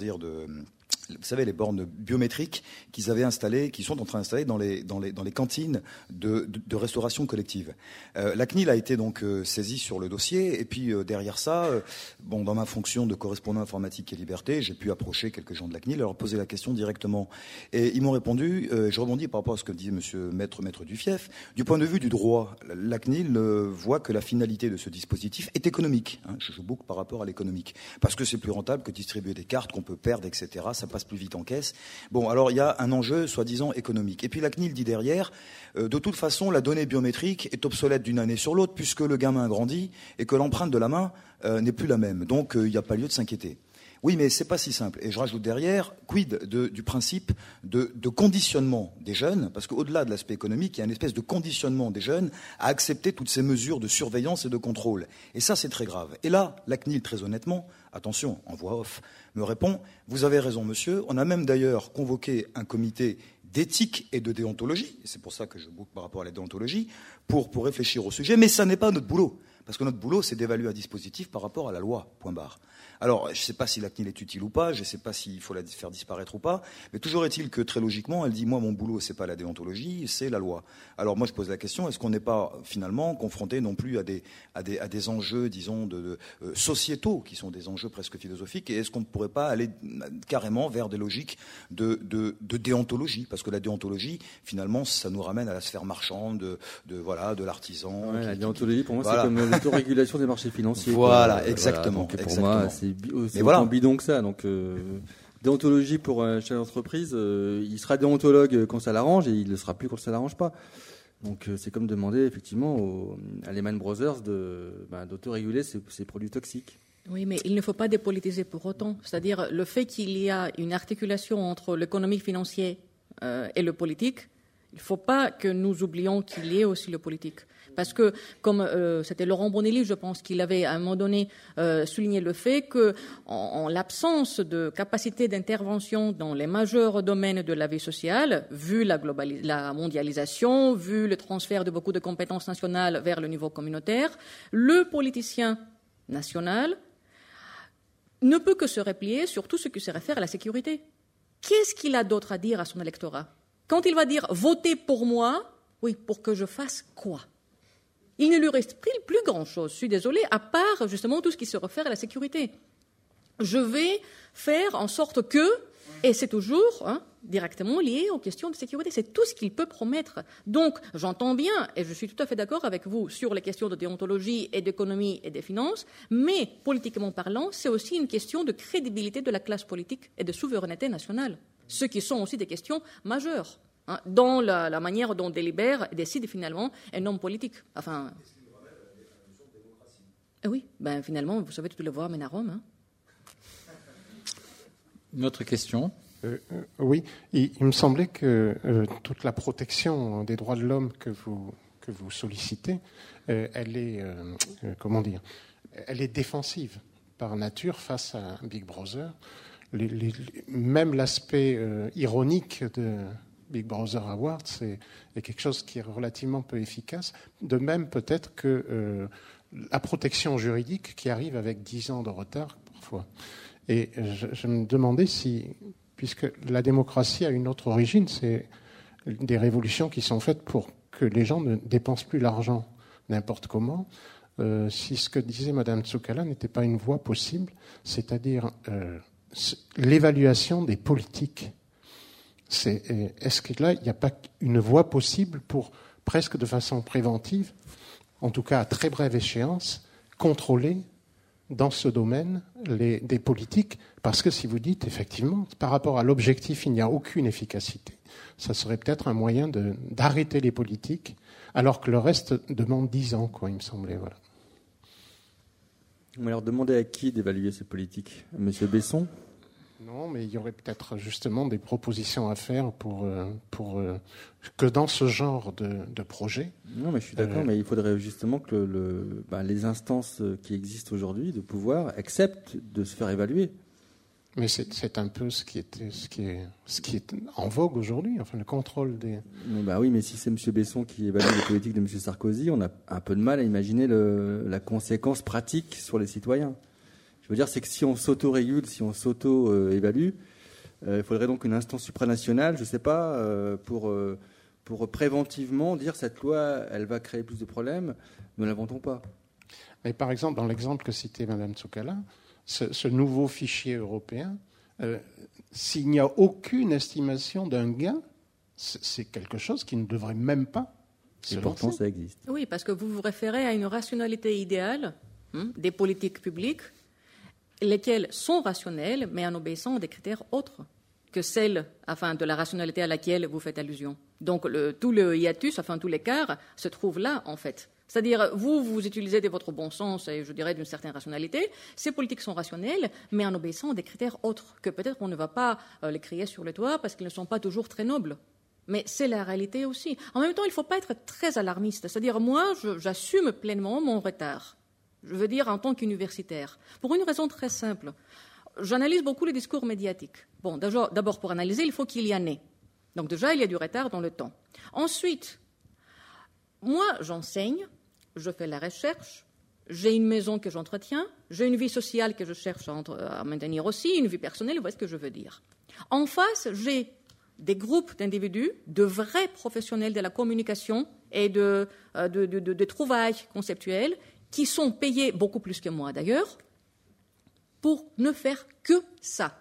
vous savez, les bornes biométriques qu'ils avaient installées, qui sont en train d'installer dans les cantines de restauration collective. La CNIL a été donc saisie sur le dossier, et puis derrière ça, dans ma fonction de correspondant informatique et liberté, j'ai pu approcher quelques gens de la CNIL et leur poser la question directement. Et ils m'ont répondu, je rebondis par rapport à ce que disait Monsieur Maître Dufief, du point de vue du droit, la CNIL voit que la finalité de ce dispositif est économique. Je joue beaucoup par rapport à l'économique, parce que c'est plus rentable que distribuer des cartes qu'on peut perdre, etc. Ça passe plus vite en caisse. Bon, alors il y a un enjeu soi-disant économique. Et puis la CNIL dit derrière, de toute façon, la donnée biométrique est obsolète d'une année sur l'autre, puisque le gamin grandit et que l'empreinte de la main n'est plus la même. Donc il n'y a pas lieu de s'inquiéter. Oui, mais c'est pas si simple. Et je rajoute derrière, quid du principe de conditionnement des jeunes, parce qu'au-delà de l'aspect économique, il y a une espèce de conditionnement des jeunes à accepter toutes ces mesures de surveillance et de contrôle. Et ça, c'est très grave. Et là, la CNIL, très honnêtement, attention, en voix off, me répond, vous avez raison, monsieur. On a même d'ailleurs convoqué un comité d'éthique et de déontologie, et c'est pour ça que je boucle par rapport à la déontologie, pour réfléchir au sujet, mais ça n'est pas notre boulot. Parce que notre boulot, c'est d'évaluer un dispositif par rapport à la loi, point barre. Alors, je ne sais pas si la CNIL est utile ou pas, je ne sais pas s'il faut la faire disparaître ou pas, mais toujours est-il que, très logiquement, elle dit, moi, mon boulot, c'est pas la déontologie, c'est la loi. Alors, moi, je pose la question, est-ce qu'on n'est pas, finalement, confronté non plus à des enjeux, disons, sociétaux, qui sont des enjeux presque philosophiques, et est-ce qu'on ne pourrait pas aller carrément vers des logiques de déontologie? Parce que la déontologie, finalement, ça nous ramène à la sphère marchande, de l'artisan. Ouais, la déontologie, pour moi, voilà. C'est comme l'autorégulation des marchés financiers. Voilà, exactement. Donc, pour exactement. moi, c'est autant bidon que ça. Donc, déontologie pour un chef d'entreprise, il sera déontologue quand ça l'arrange et il ne le sera plus quand ça l'arrange pas. Donc, c'est comme demander effectivement à Lehman Brothers d'autoréguler ses produits toxiques. Oui, mais il ne faut pas dépolitiser pour autant. C'est-à-dire le fait qu'il y a une articulation entre l'économie financière et le politique, il ne faut pas que nous oublions qu'il y ait aussi le politique. Parce que, comme c'était Laurent Bonelli, je pense qu'il avait à un moment donné souligné le fait qu'en l'absence de capacité d'intervention dans les majeurs domaines de la vie sociale, vu la mondialisation, vu le transfert de beaucoup de compétences nationales vers le niveau communautaire, le politicien national ne peut que se replier sur tout ce qui se réfère à la sécurité. Qu'est-ce qu'il a d'autre à dire à son électorat? Quand il va dire « votez pour moi », oui, pour que je fasse quoi? Il ne lui reste plus grand-chose, je suis désolée, à part justement tout ce qui se réfère à la sécurité. Je vais faire en sorte que, et c'est toujours directement lié aux questions de sécurité, c'est tout ce qu'il peut promettre. Donc, j'entends bien, et je suis tout à fait d'accord avec vous sur les questions de déontologie et d'économie et des finances, mais politiquement parlant, c'est aussi une question de crédibilité de la classe politique et de souveraineté nationale, ce qui sont aussi des questions majeures. Dans la manière dont on délibère et décide finalement un homme politique. Enfin, oui, finalement, vous savez, toutes les voies mènent à Rome. Une autre question? Oui, il me semblait que toute la protection des droits de l'homme que vous sollicitez, elle est, elle est défensive par nature face à Big Brother. Même l'aspect ironique de Big Brother Awards est quelque chose qui est relativement peu efficace. De même, peut-être que la protection juridique qui arrive avec 10 ans de retard parfois. Et je me demandais si, puisque la démocratie a une autre origine, c'est des révolutions qui sont faites pour que les gens ne dépensent plus l'argent n'importe comment, si ce que disait Mme Tsoukalas n'était pas une voie possible, c'est-à-dire l'évaluation des politiques. Est-ce que là, il n'y a pas une voie possible pour, presque de façon préventive, en tout cas à très brève échéance, contrôler dans ce domaine des politiques? Parce que si vous dites, effectivement, par rapport à l'objectif, il n'y a aucune efficacité, ça serait peut-être un moyen d'arrêter les politiques, alors que le reste demande 10 ans, il me semblait. Voilà. On va leur demander à qui d'évaluer ces politiques? Monsieur Besson? Non, mais il y aurait peut-être justement des propositions à faire pour que dans ce genre de projet. Non, mais je suis d'accord, mais il faudrait justement que les instances qui existent aujourd'hui de pouvoir acceptent de se faire évaluer. Mais c'est un peu ce qui est en vogue aujourd'hui, enfin le contrôle des. Non, oui, mais si c'est M. Besson qui évalue les politiques de M. Sarkozy, on a un peu de mal à imaginer la conséquence pratique sur les citoyens. Je veux dire, c'est que si on s'auto-régule, si on s'auto-évalue, il faudrait donc une instance supranationale, je ne sais pas, pour préventivement dire cette loi, elle va créer plus de problèmes, ne l'inventons pas. Mais par exemple, dans l'exemple que citait Mme Tsoukalas, ce nouveau fichier européen, s'il n'y a aucune estimation d'un gain, c'est quelque chose qui ne devrait même pas se lancer. Et pourtant, ça existe. Oui, parce que vous vous référez à une rationalité idéale des politiques publiques, lesquelles sont rationnelles, mais en obéissant à des critères autres que celles de la rationalité à laquelle vous faites allusion. Donc tout le hiatus, tout l'écart, se trouve là, en fait. C'est-à-dire, vous utilisez de votre bon sens et je dirais d'une certaine rationalité. Ces politiques sont rationnelles, mais en obéissant à des critères autres, que peut-être on ne va pas les crier sur le toit parce qu'ils ne sont pas toujours très nobles. Mais c'est la réalité aussi. En même temps, il ne faut pas être très alarmiste. C'est-à-dire, moi, j'assume pleinement mon retard. Je veux dire, en tant qu'universitaire. Pour une raison très simple. J'analyse beaucoup les discours médiatiques. Bon, d'abord, pour analyser, il faut qu'il y en ait. Donc déjà, il y a du retard dans le temps. Ensuite, moi, j'enseigne, je fais la recherche, j'ai une maison que j'entretiens, j'ai une vie sociale que je cherche à maintenir aussi, une vie personnelle, vous voyez ce que je veux dire. En face, j'ai des groupes d'individus, de vrais professionnels de la communication et de trouvailles conceptuelles, qui sont payés beaucoup plus que moi d'ailleurs, pour ne faire que ça.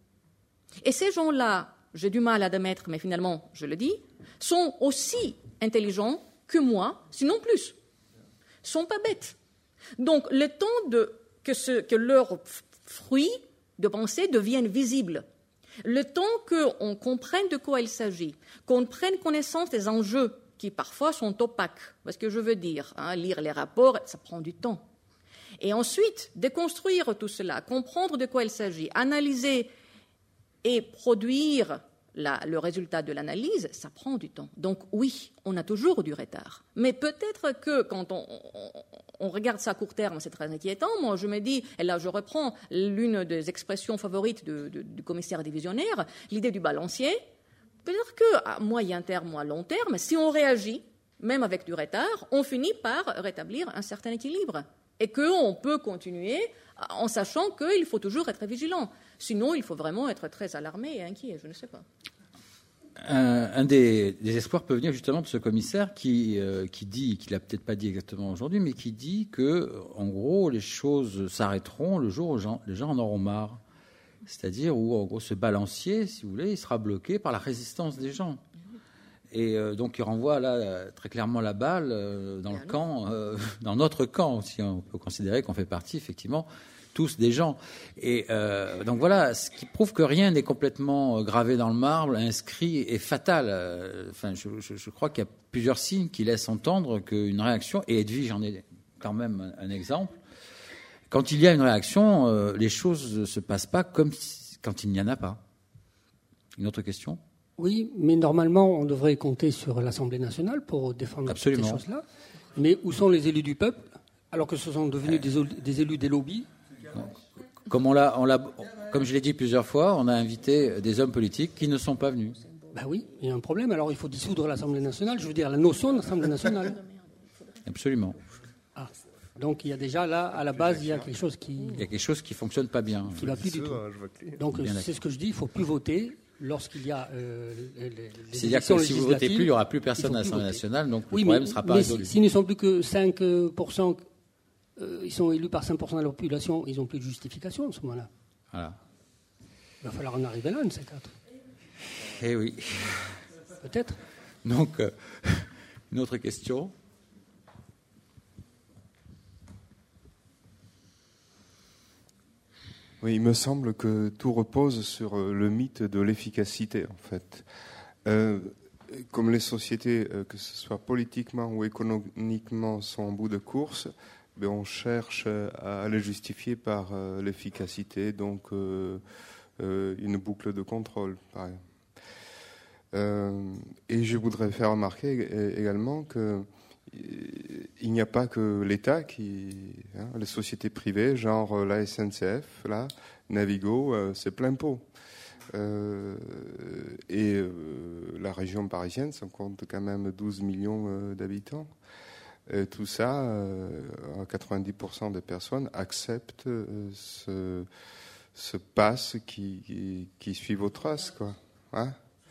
Et ces gens-là, j'ai du mal à admettre, mais finalement, je le dis, sont aussi intelligents que moi, sinon plus. Ils ne sont pas bêtes. Donc, le temps que leurs fruits de pensée deviennent visibles, le temps qu'on comprenne de quoi il s'agit, qu'on prenne connaissance des enjeux qui parfois sont opaques, parce que je veux dire, lire les rapports, ça prend du temps. Et ensuite, déconstruire tout cela, comprendre de quoi il s'agit, analyser et produire le résultat de l'analyse, ça prend du temps. Donc oui, on a toujours du retard. Mais peut-être que quand on regarde ça à court terme, c'est très inquiétant. Moi, je me dis, et là je reprends l'une des expressions favorites du commissaire divisionnaire, l'idée du balancier. Peut-être qu'à moyen terme ou à long terme, si on réagit, même avec du retard, on finit par rétablir un certain équilibre. Et qu'on peut continuer en sachant qu'il faut toujours être vigilant. Sinon, il faut vraiment être très alarmé et inquiet, je ne sais pas. Un des espoirs peut venir justement de ce commissaire qui dit, qu'il n'a peut-être pas dit exactement aujourd'hui, mais qui dit que, en gros, les choses s'arrêteront le jour où les gens en auront marre. C'est-à-dire où, en gros, ce balancier, si vous voulez, il sera bloqué par la résistance des gens. Et donc, il renvoie là très clairement la balle dans le camp, dans notre camp, si on peut considérer qu'on fait partie, effectivement, tous des gens. Et donc voilà, ce qui prouve que rien n'est complètement gravé dans le marbre, inscrit et fatal. Je crois qu'il y a plusieurs signes qui laissent entendre qu'une réaction, et Edwige en est quand même un exemple, quand il y a une réaction, les choses ne se passent pas comme quand il n'y en a pas. Une autre question ? Oui, mais normalement, on devrait compter sur l'Assemblée nationale pour défendre ces choses-là. Mais où sont les élus du peuple, alors que ce sont devenus des élus des lobbies ? Comme comme je l'ai dit plusieurs fois, on a invité des hommes politiques qui ne sont pas venus. Ben oui, il y a un problème. Alors il faut dissoudre l'Assemblée nationale. Je veux dire, la notion d'Assemblée nationale. Absolument. Ah. Donc il y a déjà là, à la base, il y a quelque chose qui... Il y a quelque chose qui ne fonctionne pas bien. Qui ne va plus du tout. Donc c'est ce que je dis, il ne faut plus voter lorsqu'il y a c'est-à-dire que si vous ne votez plus, il n'y aura plus personne à l'Assemblée nationale, donc le problème ne sera pas résolu. S'ils ne sont plus que 5%, ils sont élus par 5% de la population, ils n'ont plus de justification à ce moment-là. Voilà. Il va falloir en arriver là, une C4. Eh oui. Peut-être. Donc, une autre question. Oui, il me semble que tout repose sur le mythe de l'efficacité, en fait. Comme les sociétés, que ce soit politiquement ou économiquement, sont en bout de course, on cherche à les justifier par l'efficacité. Donc, une boucle de contrôle, par exemple. Et je voudrais faire remarquer également qu'il n'y a pas que l'État les sociétés privées, genre la SNCF, là, Navigo, c'est plein pot. La région parisienne, ça compte quand même 12 millions d'habitants. Et tout ça, 90% des personnes acceptent ce pass qui suit vos traces, quoi. Hein?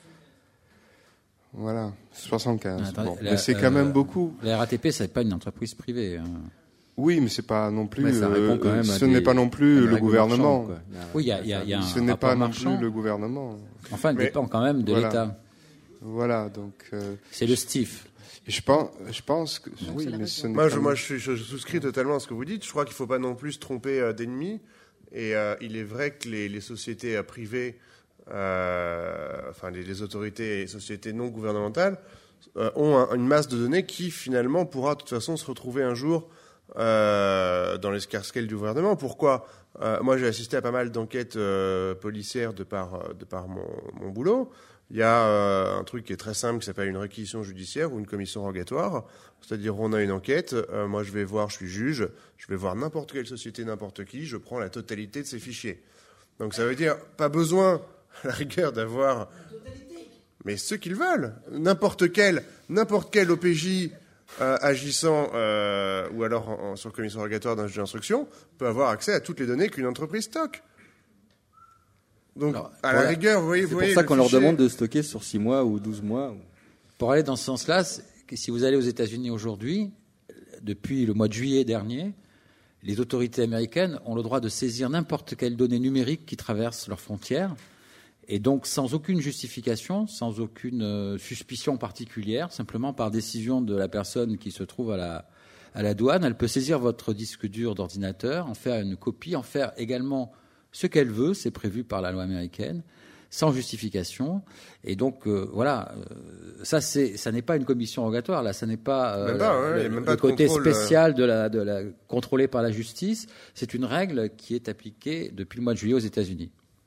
Voilà, 75. Attendez, mais c'est quand même beaucoup. La RATP, c'est pas une entreprise privée. Hein. Oui, mais c'est pas non plus. Ça répond quand même ce n'est pas non plus le gouvernement. Oui, il y a ce un n'est pas non marchand. plus le gouvernement. Enfin, il dépend quand même de l'État. Voilà, donc. C'est le STIF. Je pense que oui, mais ce n'est moi, je souscris totalement à ce que vous dites. Je crois qu'il ne faut pas non plus se tromper d'ennemis. Et il est vrai que les sociétés privées, enfin les autorités et sociétés non gouvernementales, ont une masse de données qui finalement pourra de toute façon se retrouver un jour dans l'escarcelle du gouvernement. Pourquoi ? Moi, j'ai assisté à pas mal d'enquêtes policières de par mon boulot. Il y a un truc qui est très simple qui s'appelle une réquisition judiciaire ou une commission rogatoire. C'est-à-dire, on a une enquête, moi je suis juge, je vais voir n'importe quelle société, n'importe qui, je prends la totalité de ces fichiers. Donc ça veut dire, pas besoin, à la rigueur, d'avoir... Mais ceux qu'ils veulent. N'importe quel OPJ agissant, ou alors sur le commission rogatoire d'un juge d'instruction, peut avoir accès à toutes les données qu'une entreprise stocke. Donc, alors, à la rigueur, vous voyez... C'est pour ça qu'on leur demande de stocker sur 6 mois ou 12 mois. Pour aller dans ce sens-là, si vous allez aux États-Unis aujourd'hui, depuis le mois de juillet dernier, les autorités américaines ont le droit de saisir n'importe quelle donnée numérique qui traverse leurs frontières, et donc sans aucune justification, sans aucune suspicion particulière, simplement par décision de la personne qui se trouve à la douane, elle peut saisir votre disque dur d'ordinateur, en faire une copie, en faire également ce qu'elle veut, c'est prévu par la loi américaine, sans justification. Et donc, ça n'est pas une commission rogatoire, là, ça n'est pas, le côté spécial de la contrôlé par la justice. C'est une règle qui est appliquée depuis le mois de juillet aux États-Unis.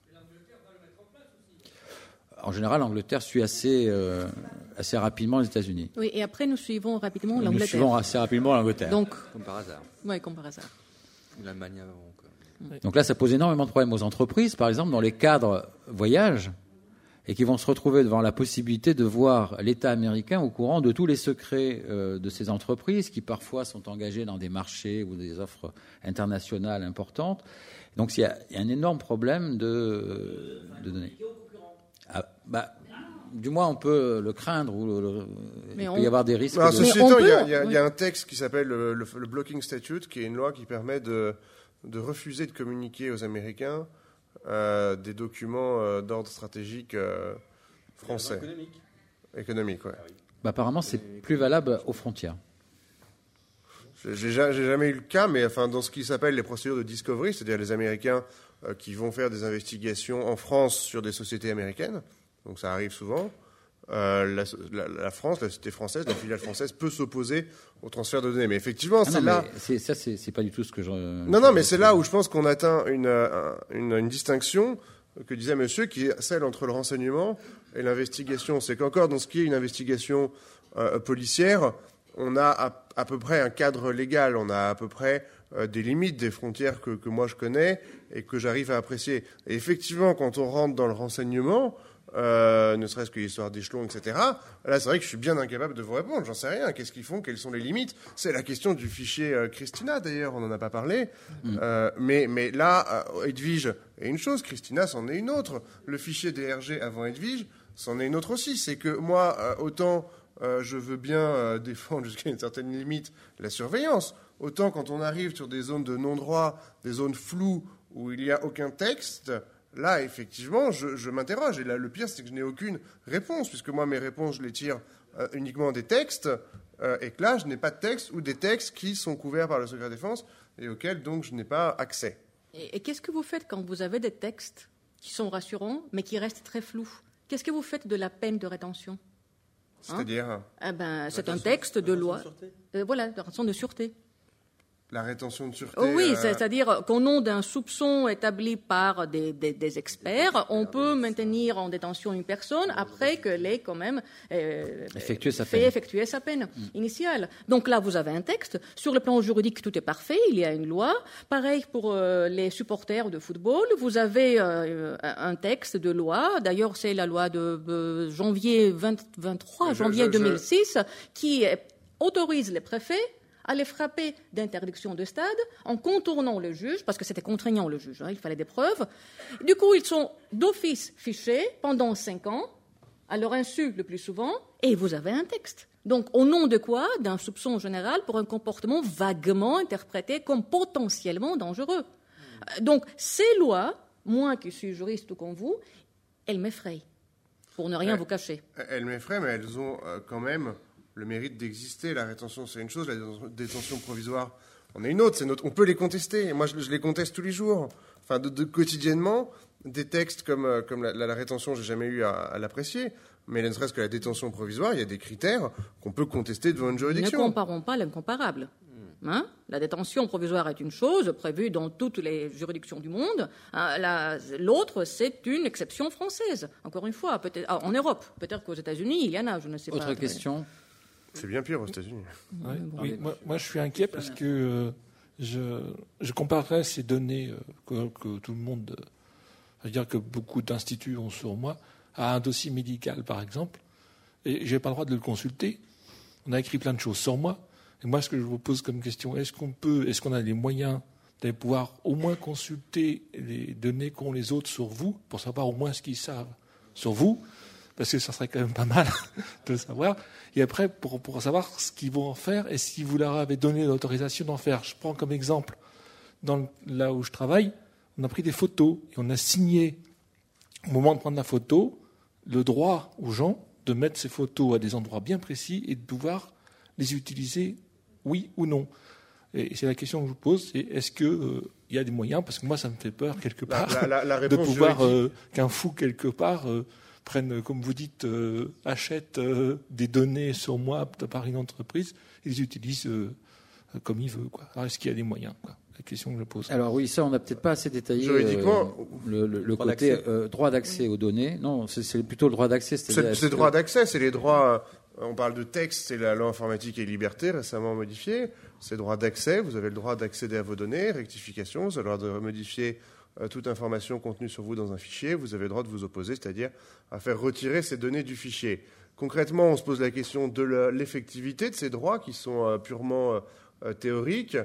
En général, l'Angleterre suit assez rapidement les États-Unis. Oui, et après, nous suivons rapidement l'Angleterre. Nous suivons assez rapidement l'Angleterre. Donc, comme par hasard. Oui, comme par hasard. L'Allemagne avant. Donc là, ça pose énormément de problèmes aux entreprises, par exemple, dans les cadres voyage, et qui vont se retrouver devant la possibilité de voir l'État américain au courant de tous les secrets de ces entreprises, qui parfois sont engagées dans des marchés ou des offres internationales importantes. Donc il y a un énorme problème de données. Du moins, on peut le craindre, il peut y avoir des risques. Alors, ceci étant, il y a un texte qui s'appelle le Blocking Statute, qui est une loi qui permet de refuser de communiquer aux Américains des documents d'ordre stratégique français. Économique, ouais. Apparemment, c'est plus valable aux frontières. J'ai jamais eu le cas, mais enfin, dans ce qui s'appelle les procédures de discovery, c'est-à-dire les Américains qui vont faire des investigations en France sur des sociétés américaines, donc ça arrive souvent, la France, la société française, la filiale française peut s'opposer au transfert de données. Mais effectivement, c'est pas du tout ce que je... Non, mais c'est là où je pense qu'on atteint une distinction que disait monsieur, qui est celle entre le renseignement et l'investigation. C'est qu'encore dans ce qui est une investigation policière, on a à peu près un cadre légal, on a à peu près des limites, des frontières que moi je connais et que j'arrive à apprécier. Et effectivement, quand on rentre dans le renseignement, ne serait-ce que l'histoire d'échelon, etc. Là, c'est vrai que je suis bien incapable de vous répondre. J'en sais rien. Qu'est-ce qu'ils font? Quelles sont les limites? C'est la question du fichier Christina, d'ailleurs. On n'en a pas parlé. Mais là, Edwige est une chose. Christina, c'en est une autre. Le fichier DRG avant Edwige, c'en est une autre aussi. C'est que moi, autant je veux bien défendre jusqu'à une certaine limite la surveillance, autant quand on arrive sur des zones de non-droit, des zones floues où il n'y a aucun texte... Là, effectivement, je m'interroge. Et là, le pire, c'est que je n'ai aucune réponse, puisque moi, mes réponses, je les tire uniquement des textes, et que là, je n'ai pas de texte ou des textes qui sont couverts par le secret défense et auxquels, donc, je n'ai pas accès. Et qu'est-ce que vous faites quand vous avez des textes qui sont rassurants, mais qui restent très flous? Qu'est-ce que vous faites de la peine de rétention? C'est-à-dire c'est un texte de loi. Voilà, de rançon de sûreté. La rétention de sûreté. Oui, c'est-à-dire qu'au nom d'un soupçon établi par des experts, on peut maintenir en détention une personne après qu'elle ait quand même effectué sa peine initiale. Donc là, vous avez un texte. Sur le plan juridique, tout est parfait. Il y a une loi. Pareil pour les supporters de football. Vous avez un texte de loi. D'ailleurs, c'est la loi de janvier 2006 qui autorise les préfets à les frapper d'interdiction de stade en contournant le juge, parce que c'était contraignant le juge, il fallait des preuves. Du coup, ils sont d'office fichés pendant 5 ans, à leur insu le plus souvent, et vous avez un texte. Donc, au nom de quoi? D'un soupçon général pour un comportement vaguement interprété comme potentiellement dangereux. Donc, ces lois, moi qui suis juriste tout comme vous, elles m'effrayent, pour ne rien vous cacher. Elles m'effrayent, mais elles ont quand même le mérite d'exister. La rétention, c'est une chose, la détention provisoire, on est une autre. On peut les contester. Moi, je les conteste tous les jours. Enfin, quotidiennement, des textes comme la rétention, j'ai jamais eu à l'apprécier. Mais ne serait-ce que la détention provisoire, il y a des critères qu'on peut contester devant une juridiction. Ne comparons pas l'incomparable. La détention provisoire est une chose prévue dans toutes les juridictions du monde. L'autre, c'est une exception française. Encore une fois, peut-être en Europe. Peut-être qu'aux États-Unis, il y en a, je ne sais pas. Autre question. C'est bien pire aux États-Unis. Oui, moi, je suis inquiet parce que je comparerais ces données que tout le monde, c'est-à-dire que beaucoup d'instituts ont sur moi, à un dossier médical, par exemple, et j'ai pas le droit de le consulter. On a écrit plein de choses sur moi. Et moi, ce que je vous pose comme question, est-ce qu'on a les moyens de pouvoir au moins consulter les données qu'ont les autres sur vous, pour savoir au moins ce qu'ils savent sur vous, parce que ça serait quand même pas mal de le savoir. Et après, pour savoir ce qu'ils vont en faire et si vous leur avez donné l'autorisation d'en faire. Je prends comme exemple, là où je travaille, on a pris des photos et on a signé, au moment de prendre la photo, le droit aux gens de mettre ces photos à des endroits bien précis et de pouvoir les utiliser, oui ou non. Et c'est la question que je vous pose, c'est est-ce qu'il y a des moyens, parce que moi ça me fait peur quelque part, de pouvoir qu'un fou quelque part prenne, comme vous dites, achète des données sur moi par une entreprise et les utilise comme il veut. Alors est-ce qu'il y a des moyens, la question que je pose. Alors oui, ça on n'a peut-être pas assez détaillé. Juridiquement, le côté droit d'accès aux données. Non, c'est plutôt le droit d'accès. C'est le droit d'accès, c'est les droits. On parle de texte, c'est la loi informatique et liberté récemment modifiée. C'est le droit d'accès. Vous avez le droit d'accéder à vos données, rectification. Vous avez le droit de modifier toute information contenue sur vous dans un fichier. Vous avez le droit de vous opposer, c'est-à-dire à faire retirer ces données du fichier. Concrètement, on se pose la question de l'effectivité de ces droits qui sont purement théoriques.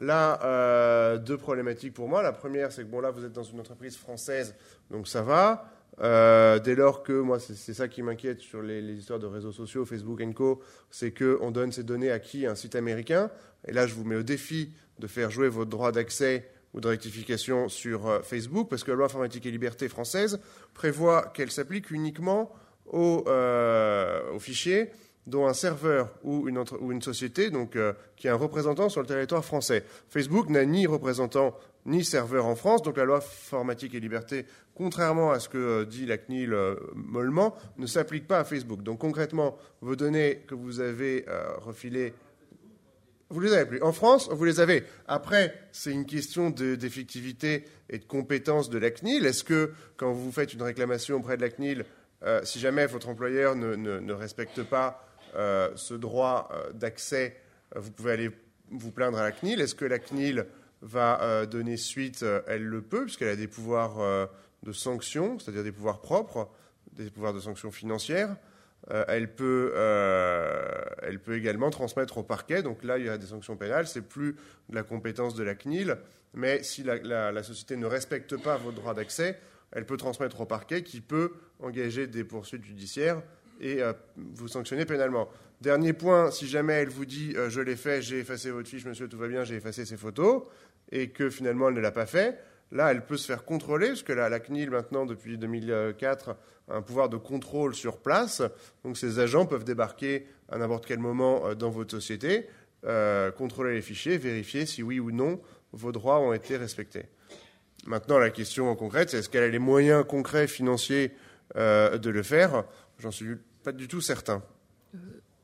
Là, deux problématiques pour moi. La première, c'est que là, vous êtes dans une entreprise française, donc ça va. Dès lors que, moi, c'est ça qui m'inquiète sur les histoires de réseaux sociaux, Facebook & Co., c'est qu'on donne ces données à qui? Un site américain. Et là, je vous mets au défi de faire jouer votre droit d'accès ou de rectification sur Facebook, parce que la loi informatique et liberté française prévoit qu'elle s'applique uniquement aux fichiers dont un serveur ou une société qui a un représentant sur le territoire français. Facebook n'a ni représentant ni serveur en France, donc la loi informatique et liberté, contrairement à ce que dit la CNIL mollement, ne s'applique pas à Facebook. Donc concrètement, vos données que vous avez refilées, vous les avez plus. En France, vous les avez. Après, c'est une question d'effectivité et de compétence de la CNIL. Est-ce que, quand vous faites une réclamation auprès de la CNIL, si jamais votre employeur ne respecte pas ce droit d'accès, vous pouvez aller vous plaindre à la CNIL? Est-ce que la CNIL va donner suite? Elle le peut, puisqu'elle a des pouvoirs de sanction, c'est-à-dire des pouvoirs propres, des pouvoirs de sanction financière. Elle peut également transmettre au parquet. Donc là, il y a des sanctions pénales. C'est plus de la compétence de la CNIL. Mais si la société ne respecte pas votre droit d'accès, elle peut transmettre au parquet qui peut engager des poursuites judiciaires et vous sanctionner pénalement. Dernier point, si jamais elle vous dit « je l'ai fait, j'ai effacé votre fiche, monsieur, tout va bien, j'ai effacé ces photos », et que finalement elle ne l'a pas fait, là, elle peut se faire contrôler, parce que la CNIL, maintenant, depuis 2004, a un pouvoir de contrôle sur place. Donc ces agents peuvent débarquer à n'importe quel moment dans votre société, contrôler les fichiers, vérifier si oui ou non vos droits ont été respectés. Maintenant, la question concrète, c'est est-ce qu'elle a les moyens concrets financiers de le faire? J'en suis pas du tout certain.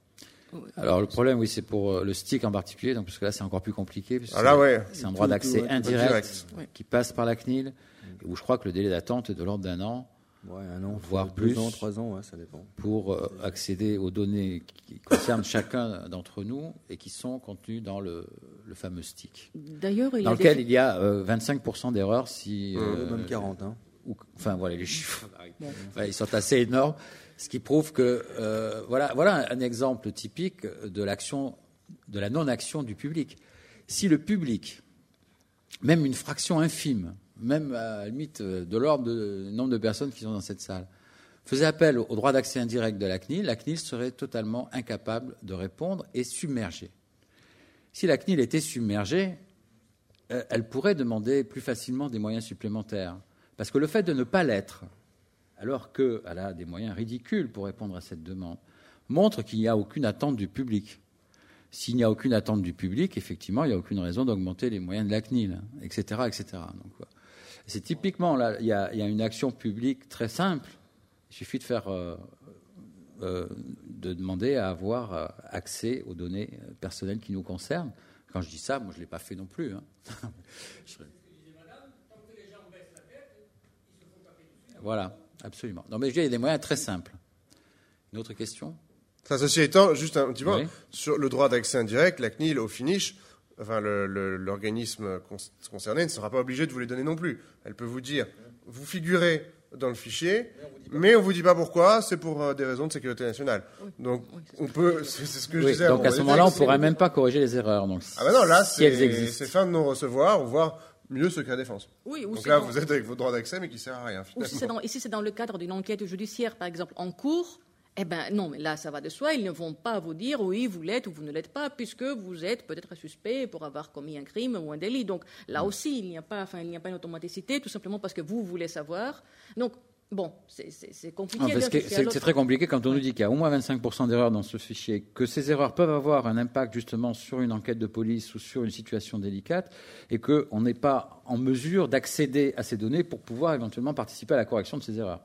Alors le problème, oui, c'est pour le STIC en particulier, donc parce que là c'est encore plus compliqué. C'est un droit d'accès indirect qui passe par la CNIL, où je crois que le délai d'attente est de l'ordre d'un an. Ouais, un an, voire plus, 2 ans, 3 ans, ça dépend. Pour accéder aux données qui concernent chacun d'entre nous et qui sont contenues dans le fameux STIC. D'ailleurs, dans lequel il y a 25% d'erreurs, si même 40. Enfin voilà, les chiffres, ils sont assez énormes, ce qui prouve que voilà un exemple typique de la non-action du public. Si le public, même une fraction infime, même à la limite de l'ordre du nombre de personnes qui sont dans cette salle, faisait appel au droit d'accès indirect de la CNIL serait totalement incapable de répondre et submergée. Si la CNIL était submergée, elle pourrait demander plus facilement des moyens supplémentaires. Parce que le fait de ne pas l'être, alors qu'elle a des moyens ridicules pour répondre à cette demande, montre qu'il n'y a aucune attente du public. S'il n'y a aucune attente du public, effectivement, il n'y a aucune raison d'augmenter les moyens de la CNIL, etc., etc. Donc, c'est typiquement, là, il y a une action publique très simple. Il suffit de demander à avoir accès aux données personnelles qui nous concernent. Quand je dis ça, moi, je ne l'ai pas fait non plus. Voilà, absolument. Non, mais il y a des moyens très simples. Une autre question ? Ceci étant, juste un petit point, sur le droit d'accès indirect, la CNIL, au finish, enfin, l'organisme concerné ne sera pas obligé de vous les donner non plus. Elle peut vous dire, vous figurez dans le fichier, mais on ne vous dit pas pourquoi, c'est pour des raisons de sécurité nationale. Donc, on peut, c'est ce que je disais. Donc, à ce moment-là, on ne pourrait même pas corriger les erreurs. Donc, ah ben non, là, c'est fin de non-recevoir, ou voire mieux secret défense. Donc là, vous êtes avec votre droit d'accès, mais qui ne sert à rien, finalement. Ici, c'est dans le cadre d'une enquête judiciaire, par exemple, en cours. Eh bien, non, mais là, ça va de soi. Ils ne vont pas vous dire, oui, vous l'êtes ou vous ne l'êtes pas, puisque vous êtes peut-être suspect pour avoir commis un crime ou un délit. Donc, là aussi, il n'y a pas une automaticité, tout simplement parce que vous voulez savoir. Donc, bon, c'est compliqué. C'est très compliqué quand on nous dit qu'il y a au moins 25% d'erreurs dans ce fichier, que ces erreurs peuvent avoir un impact, justement, sur une enquête de police ou sur une situation délicate, et qu'on n'est pas en mesure d'accéder à ces données pour pouvoir éventuellement participer à la correction de ces erreurs.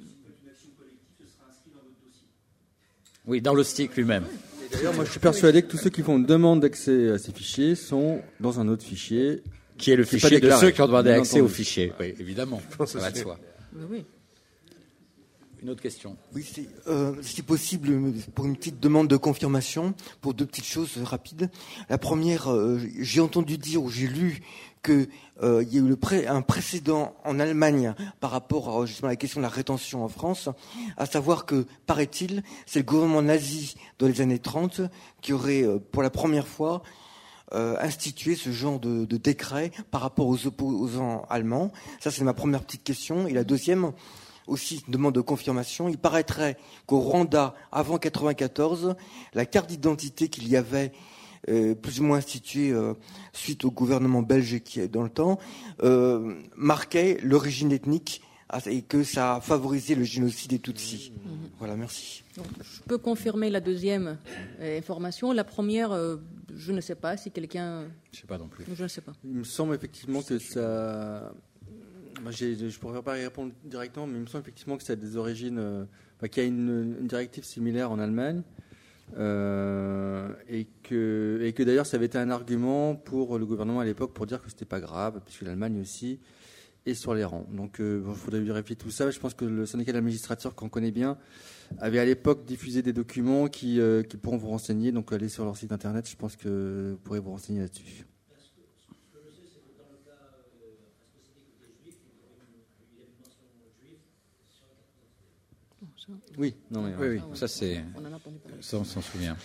Oui, dans le STIC lui-même. D'ailleurs, moi, je suis persuadé que tous ceux qui font une demande d'accès à ces fichiers sont dans un autre fichier. Qui est le fichier de ceux qui ont demandé accès au fichier. Oui, évidemment. Ça va de soi. Oui. Une autre question. Oui, si possible, pour une petite demande de confirmation, pour 2 petites choses rapides. La première, j'ai entendu dire ou j'ai lu qu'il y a eu un précédent en Allemagne par rapport justement à la question de la rétention en France, à savoir que, paraît-il, c'est le gouvernement nazi dans les années 30 qui aurait, pour la première fois, institué ce genre de décret par rapport aux opposants allemands. Ça, c'est ma première petite question. Et la deuxième, aussi une demande de confirmation. Il paraîtrait qu'au Rwanda, avant 1994, la carte d'identité qu'il y avait plus ou moins instituée suite au gouvernement belge qui est dans le temps, marquait l'origine ethnique et que ça a favorisé le génocide des Tutsis. Voilà, merci. Donc, je peux confirmer la deuxième information. La première, je ne sais pas si quelqu'un... Je ne sais pas non plus. Je ne sais pas. Il me semble effectivement que ça... Moi, je ne pourrais pas y répondre directement, mais il me semble effectivement que ça a des origines... qu'il y a une directive similaire en Allemagne, et que d'ailleurs ça avait été un argument pour le gouvernement à l'époque pour dire que c'était pas grave, puisque l'Allemagne aussi est sur les rangs. Donc il faudrait vérifier tout ça. Je pense que le syndicat de la magistrature, qu'on connaît bien, avait à l'époque diffusé des documents qui pourront vous renseigner. Donc allez sur leur site internet, je pense que vous pourrez vous renseigner là-dessus. Oui, non, mais oui, ça c'est. Ça, on s'en souvient.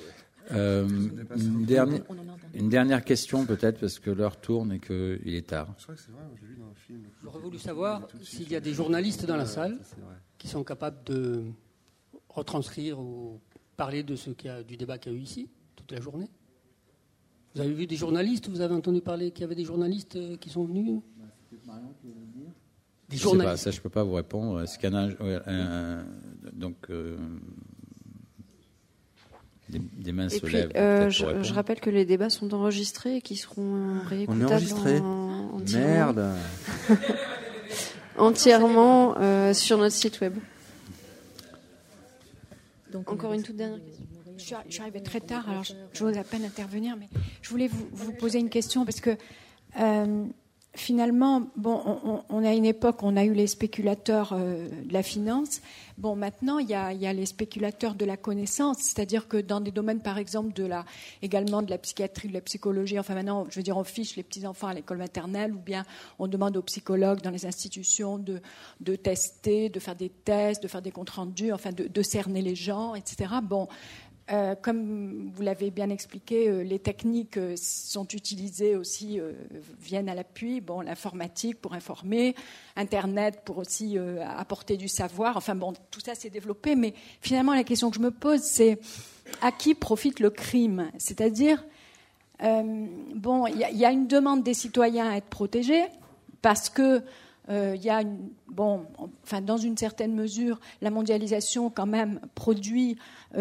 Une dernière question peut-être parce que l'heure tourne et qu'il est tard. J'aurais voulu savoir s'il y a des journalistes dans la salle qui sont capables de retranscrire ou parler de du débat qu'il y a eu ici toute la journée. Vous avez vu des journalistes? Vous avez entendu parler qu'il y avait des journalistes qui sont venus? Des journalistes. Ça, je ne peux pas vous répondre. Est-ce qu'il y en a des mains se lèvent. Je rappelle que les débats sont enregistrés et qu'ils seront réécoutables. On est enregistré. Merde. Entièrement sur notre site web. Donc, encore une toute dernière question. Je suis arrivée très tard, alors j'ose à peine intervenir, mais je voulais vous poser une question parce que finalement, on a une époque, on a eu les spéculateurs de la finance. Bon, maintenant, il y a les spéculateurs de la connaissance, c'est-à-dire que dans des domaines, par exemple, également de la psychiatrie, de la psychologie, enfin maintenant, je veux dire, on fiche les petits-enfants à l'école maternelle, ou bien on demande aux psychologues dans les institutions de tester, de faire des tests, de faire des comptes rendus, enfin de cerner les gens, etc. Bon. Comme vous l'avez bien expliqué, les techniques sont utilisées aussi, viennent à l'appui. Bon, l'informatique pour informer, Internet pour aussi apporter du savoir. Enfin bon, tout ça s'est développé. Mais finalement, la question que je me pose, c'est à qui profite le crime ? C'est-à-dire, il y a une demande des citoyens à être protégés parce que il y a dans une certaine mesure, la mondialisation quand même produit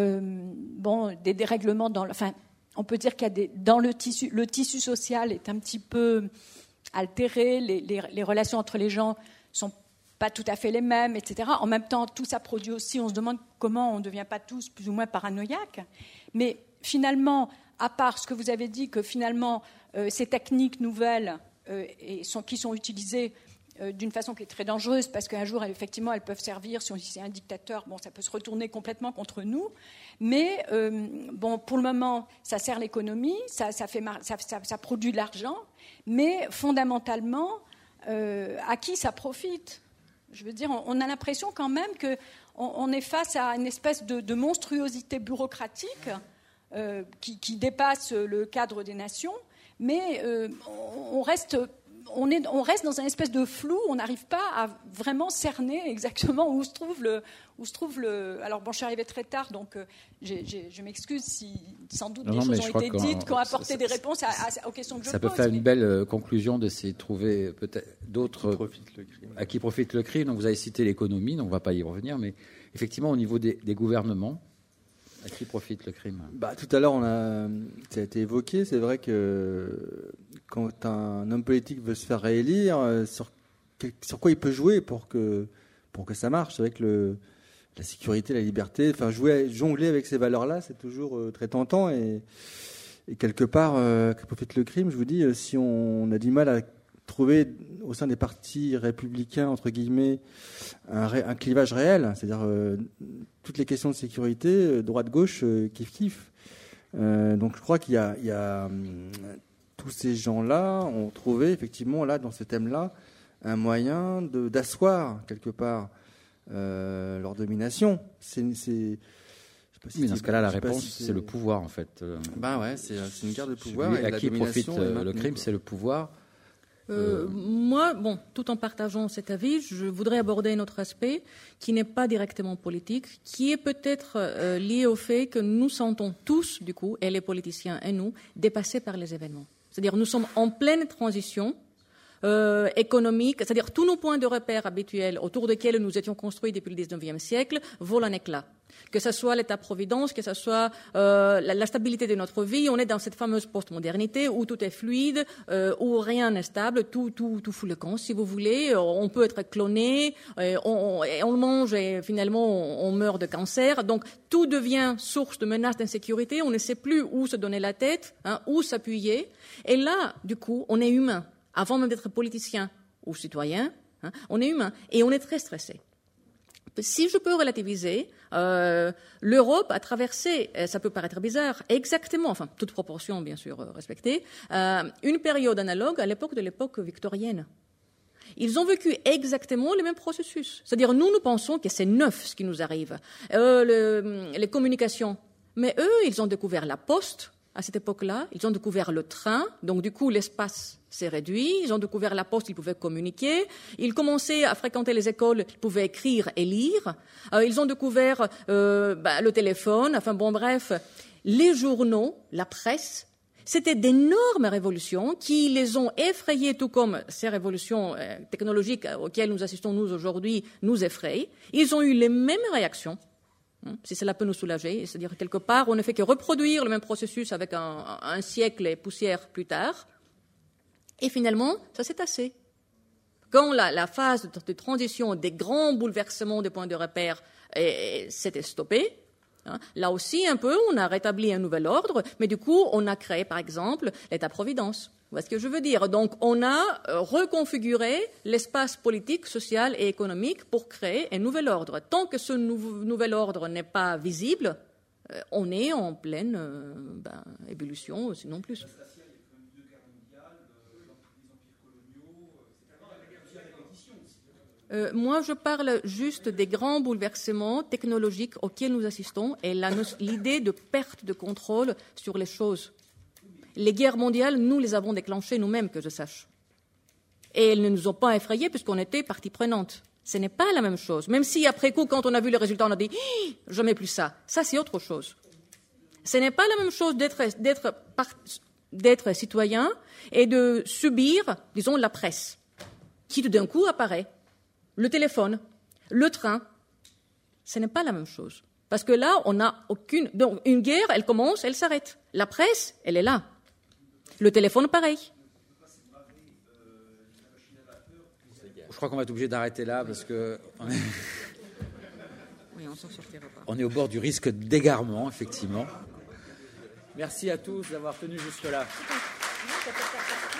des dérèglements on peut dire qu'il y a dans le tissu social est un petit peu altéré, les relations entre les gens sont pas tout à fait les mêmes, etc. En même temps, tout ça produit aussi, on se demande comment on ne devient pas tous plus ou moins paranoïaques. Mais finalement, à part ce que vous avez dit, que finalement ces techniques nouvelles qui sont utilisées d'une façon qui est très dangereuse, parce qu'un jour, effectivement, elles peuvent servir, si c'est un dictateur, ça peut se retourner complètement contre nous. Mais, pour le moment, ça sert l'économie, ça produit de l'argent, mais fondamentalement, à qui ça profite ? Je veux dire, on a l'impression quand même qu'on est face à une espèce de monstruosité bureaucratique qui dépasse le cadre des nations, mais on reste dans un espèce de flou, on n'arrive pas à vraiment cerner exactement où se trouve le. Alors je suis arrivée très tard, donc je m'excuse si sans doute des choses ont été dites, qui ont apporté des réponses aux questions que je pose. Ça peut faire une belle conclusion d'essayer de trouver peut-être d'autres à qui profite le crime. Donc vous avez cité l'économie, donc on ne va pas y revenir, mais effectivement au niveau des gouvernements, à qui profite le crime ? Tout à l'heure, ça a été évoqué. C'est vrai que quand un homme politique veut se faire réélire, sur quoi il peut jouer pour que ça marche ? C'est vrai que la sécurité, la liberté, jongler avec ces valeurs-là, c'est toujours très tentant. Et quelque part, que profite le crime ? Je vous dis, si on a du mal à trouver au sein des partis républicains, entre guillemets, un clivage réel, c'est-à-dire toutes les questions de sécurité, droite-gauche, kiff-kiff. Donc je crois qu'il y a tous ces gens-là ont trouvé effectivement là dans ce thème-là un moyen d'asseoir quelque part leur domination. Dans ce cas-là, la réponse, c'est le pouvoir en fait. C'est une guerre de pouvoir. À qui profite le crime, c'est le pouvoir. Moi, tout en partageant cet avis, je voudrais aborder un autre aspect qui n'est pas directement politique, qui est peut-être lié au fait que nous sentons tous, du coup, et les politiciens et nous, dépassés par les événements. C'est-à-dire nous sommes en pleine transition économique, c'est-à-dire tous nos points de repère habituels autour desquels nous étions construits depuis le XIXe siècle volent en éclats. Que ce soit l'État-providence, que ce soit la stabilité de notre vie, on est dans cette fameuse postmodernité où tout est fluide, où rien n'est stable, tout fout le camp, si vous voulez. On peut être cloné, on mange et finalement on meurt de cancer. Donc tout devient source de menaces d'insécurité. On ne sait plus où se donner la tête, où s'appuyer. Et là, du coup, on est humain. Avant même d'être politicien ou citoyen, on est humain et on est très stressé. Si je peux relativiser, l'Europe a traversé, ça peut paraître bizarre, exactement, enfin toute proportion bien sûr respectée, une période analogue à l'époque victorienne. Ils ont vécu exactement les mêmes processus. C'est-à-dire nous pensons que c'est neuf ce qui nous arrive, les communications. Mais eux, ils ont découvert la poste à cette époque-là, ils ont découvert le train, donc du coup l'espace s'est réduit, ils ont découvert la poste, ils pouvaient communiquer, ils commençaient à fréquenter les écoles, ils pouvaient écrire et lire, ils ont découvert le téléphone, les journaux, la presse. C'était d'énormes révolutions qui les ont effrayés, tout comme ces révolutions technologiques auxquelles nous assistons nous aujourd'hui nous effrayent. Ils ont eu les mêmes réactions. Si cela peut nous soulager, c'est-à-dire quelque part, on ne fait que reproduire le même processus avec un siècle et poussière plus tard, et finalement, ça s'est tassé. Quand la phase de transition, des grands bouleversements des points de repère s'était stoppée, Là aussi, un peu, on a rétabli un nouvel ordre, mais du coup, on a créé, par exemple, l'État-providence. Vous voyez ce que je veux dire? Donc, on a reconfiguré l'espace politique, social et économique pour créer un nouvel ordre. Tant que ce nouvel ordre n'est pas visible, on est en pleine ébullition, sinon plus. Moi, je parle juste des grands bouleversements technologiques auxquels nous assistons et l'idée de perte de contrôle sur les choses. Les guerres mondiales, nous les avons déclenchées nous-mêmes, que je sache. Et elles ne nous ont pas effrayés puisqu'on était partie prenante. Ce n'est pas la même chose. Même si, après coup, quand on a vu les résultats, on a dit « jamais plus ça ». Ça, c'est autre chose. Ce n'est pas la même chose d'être citoyen et de subir, disons, la presse, qui tout d'un coup apparaît. Le téléphone, le train, ce n'est pas la même chose. Parce que là, on n'a aucune... Donc, une guerre, elle commence, elle s'arrête. La presse, elle est là. Le téléphone, pareil. Je crois qu'on va être obligé d'arrêter là parce que... Oui, on s'en sortira pas. On est au bord du risque d'égarement, effectivement. Merci à tous d'avoir tenu jusque-là.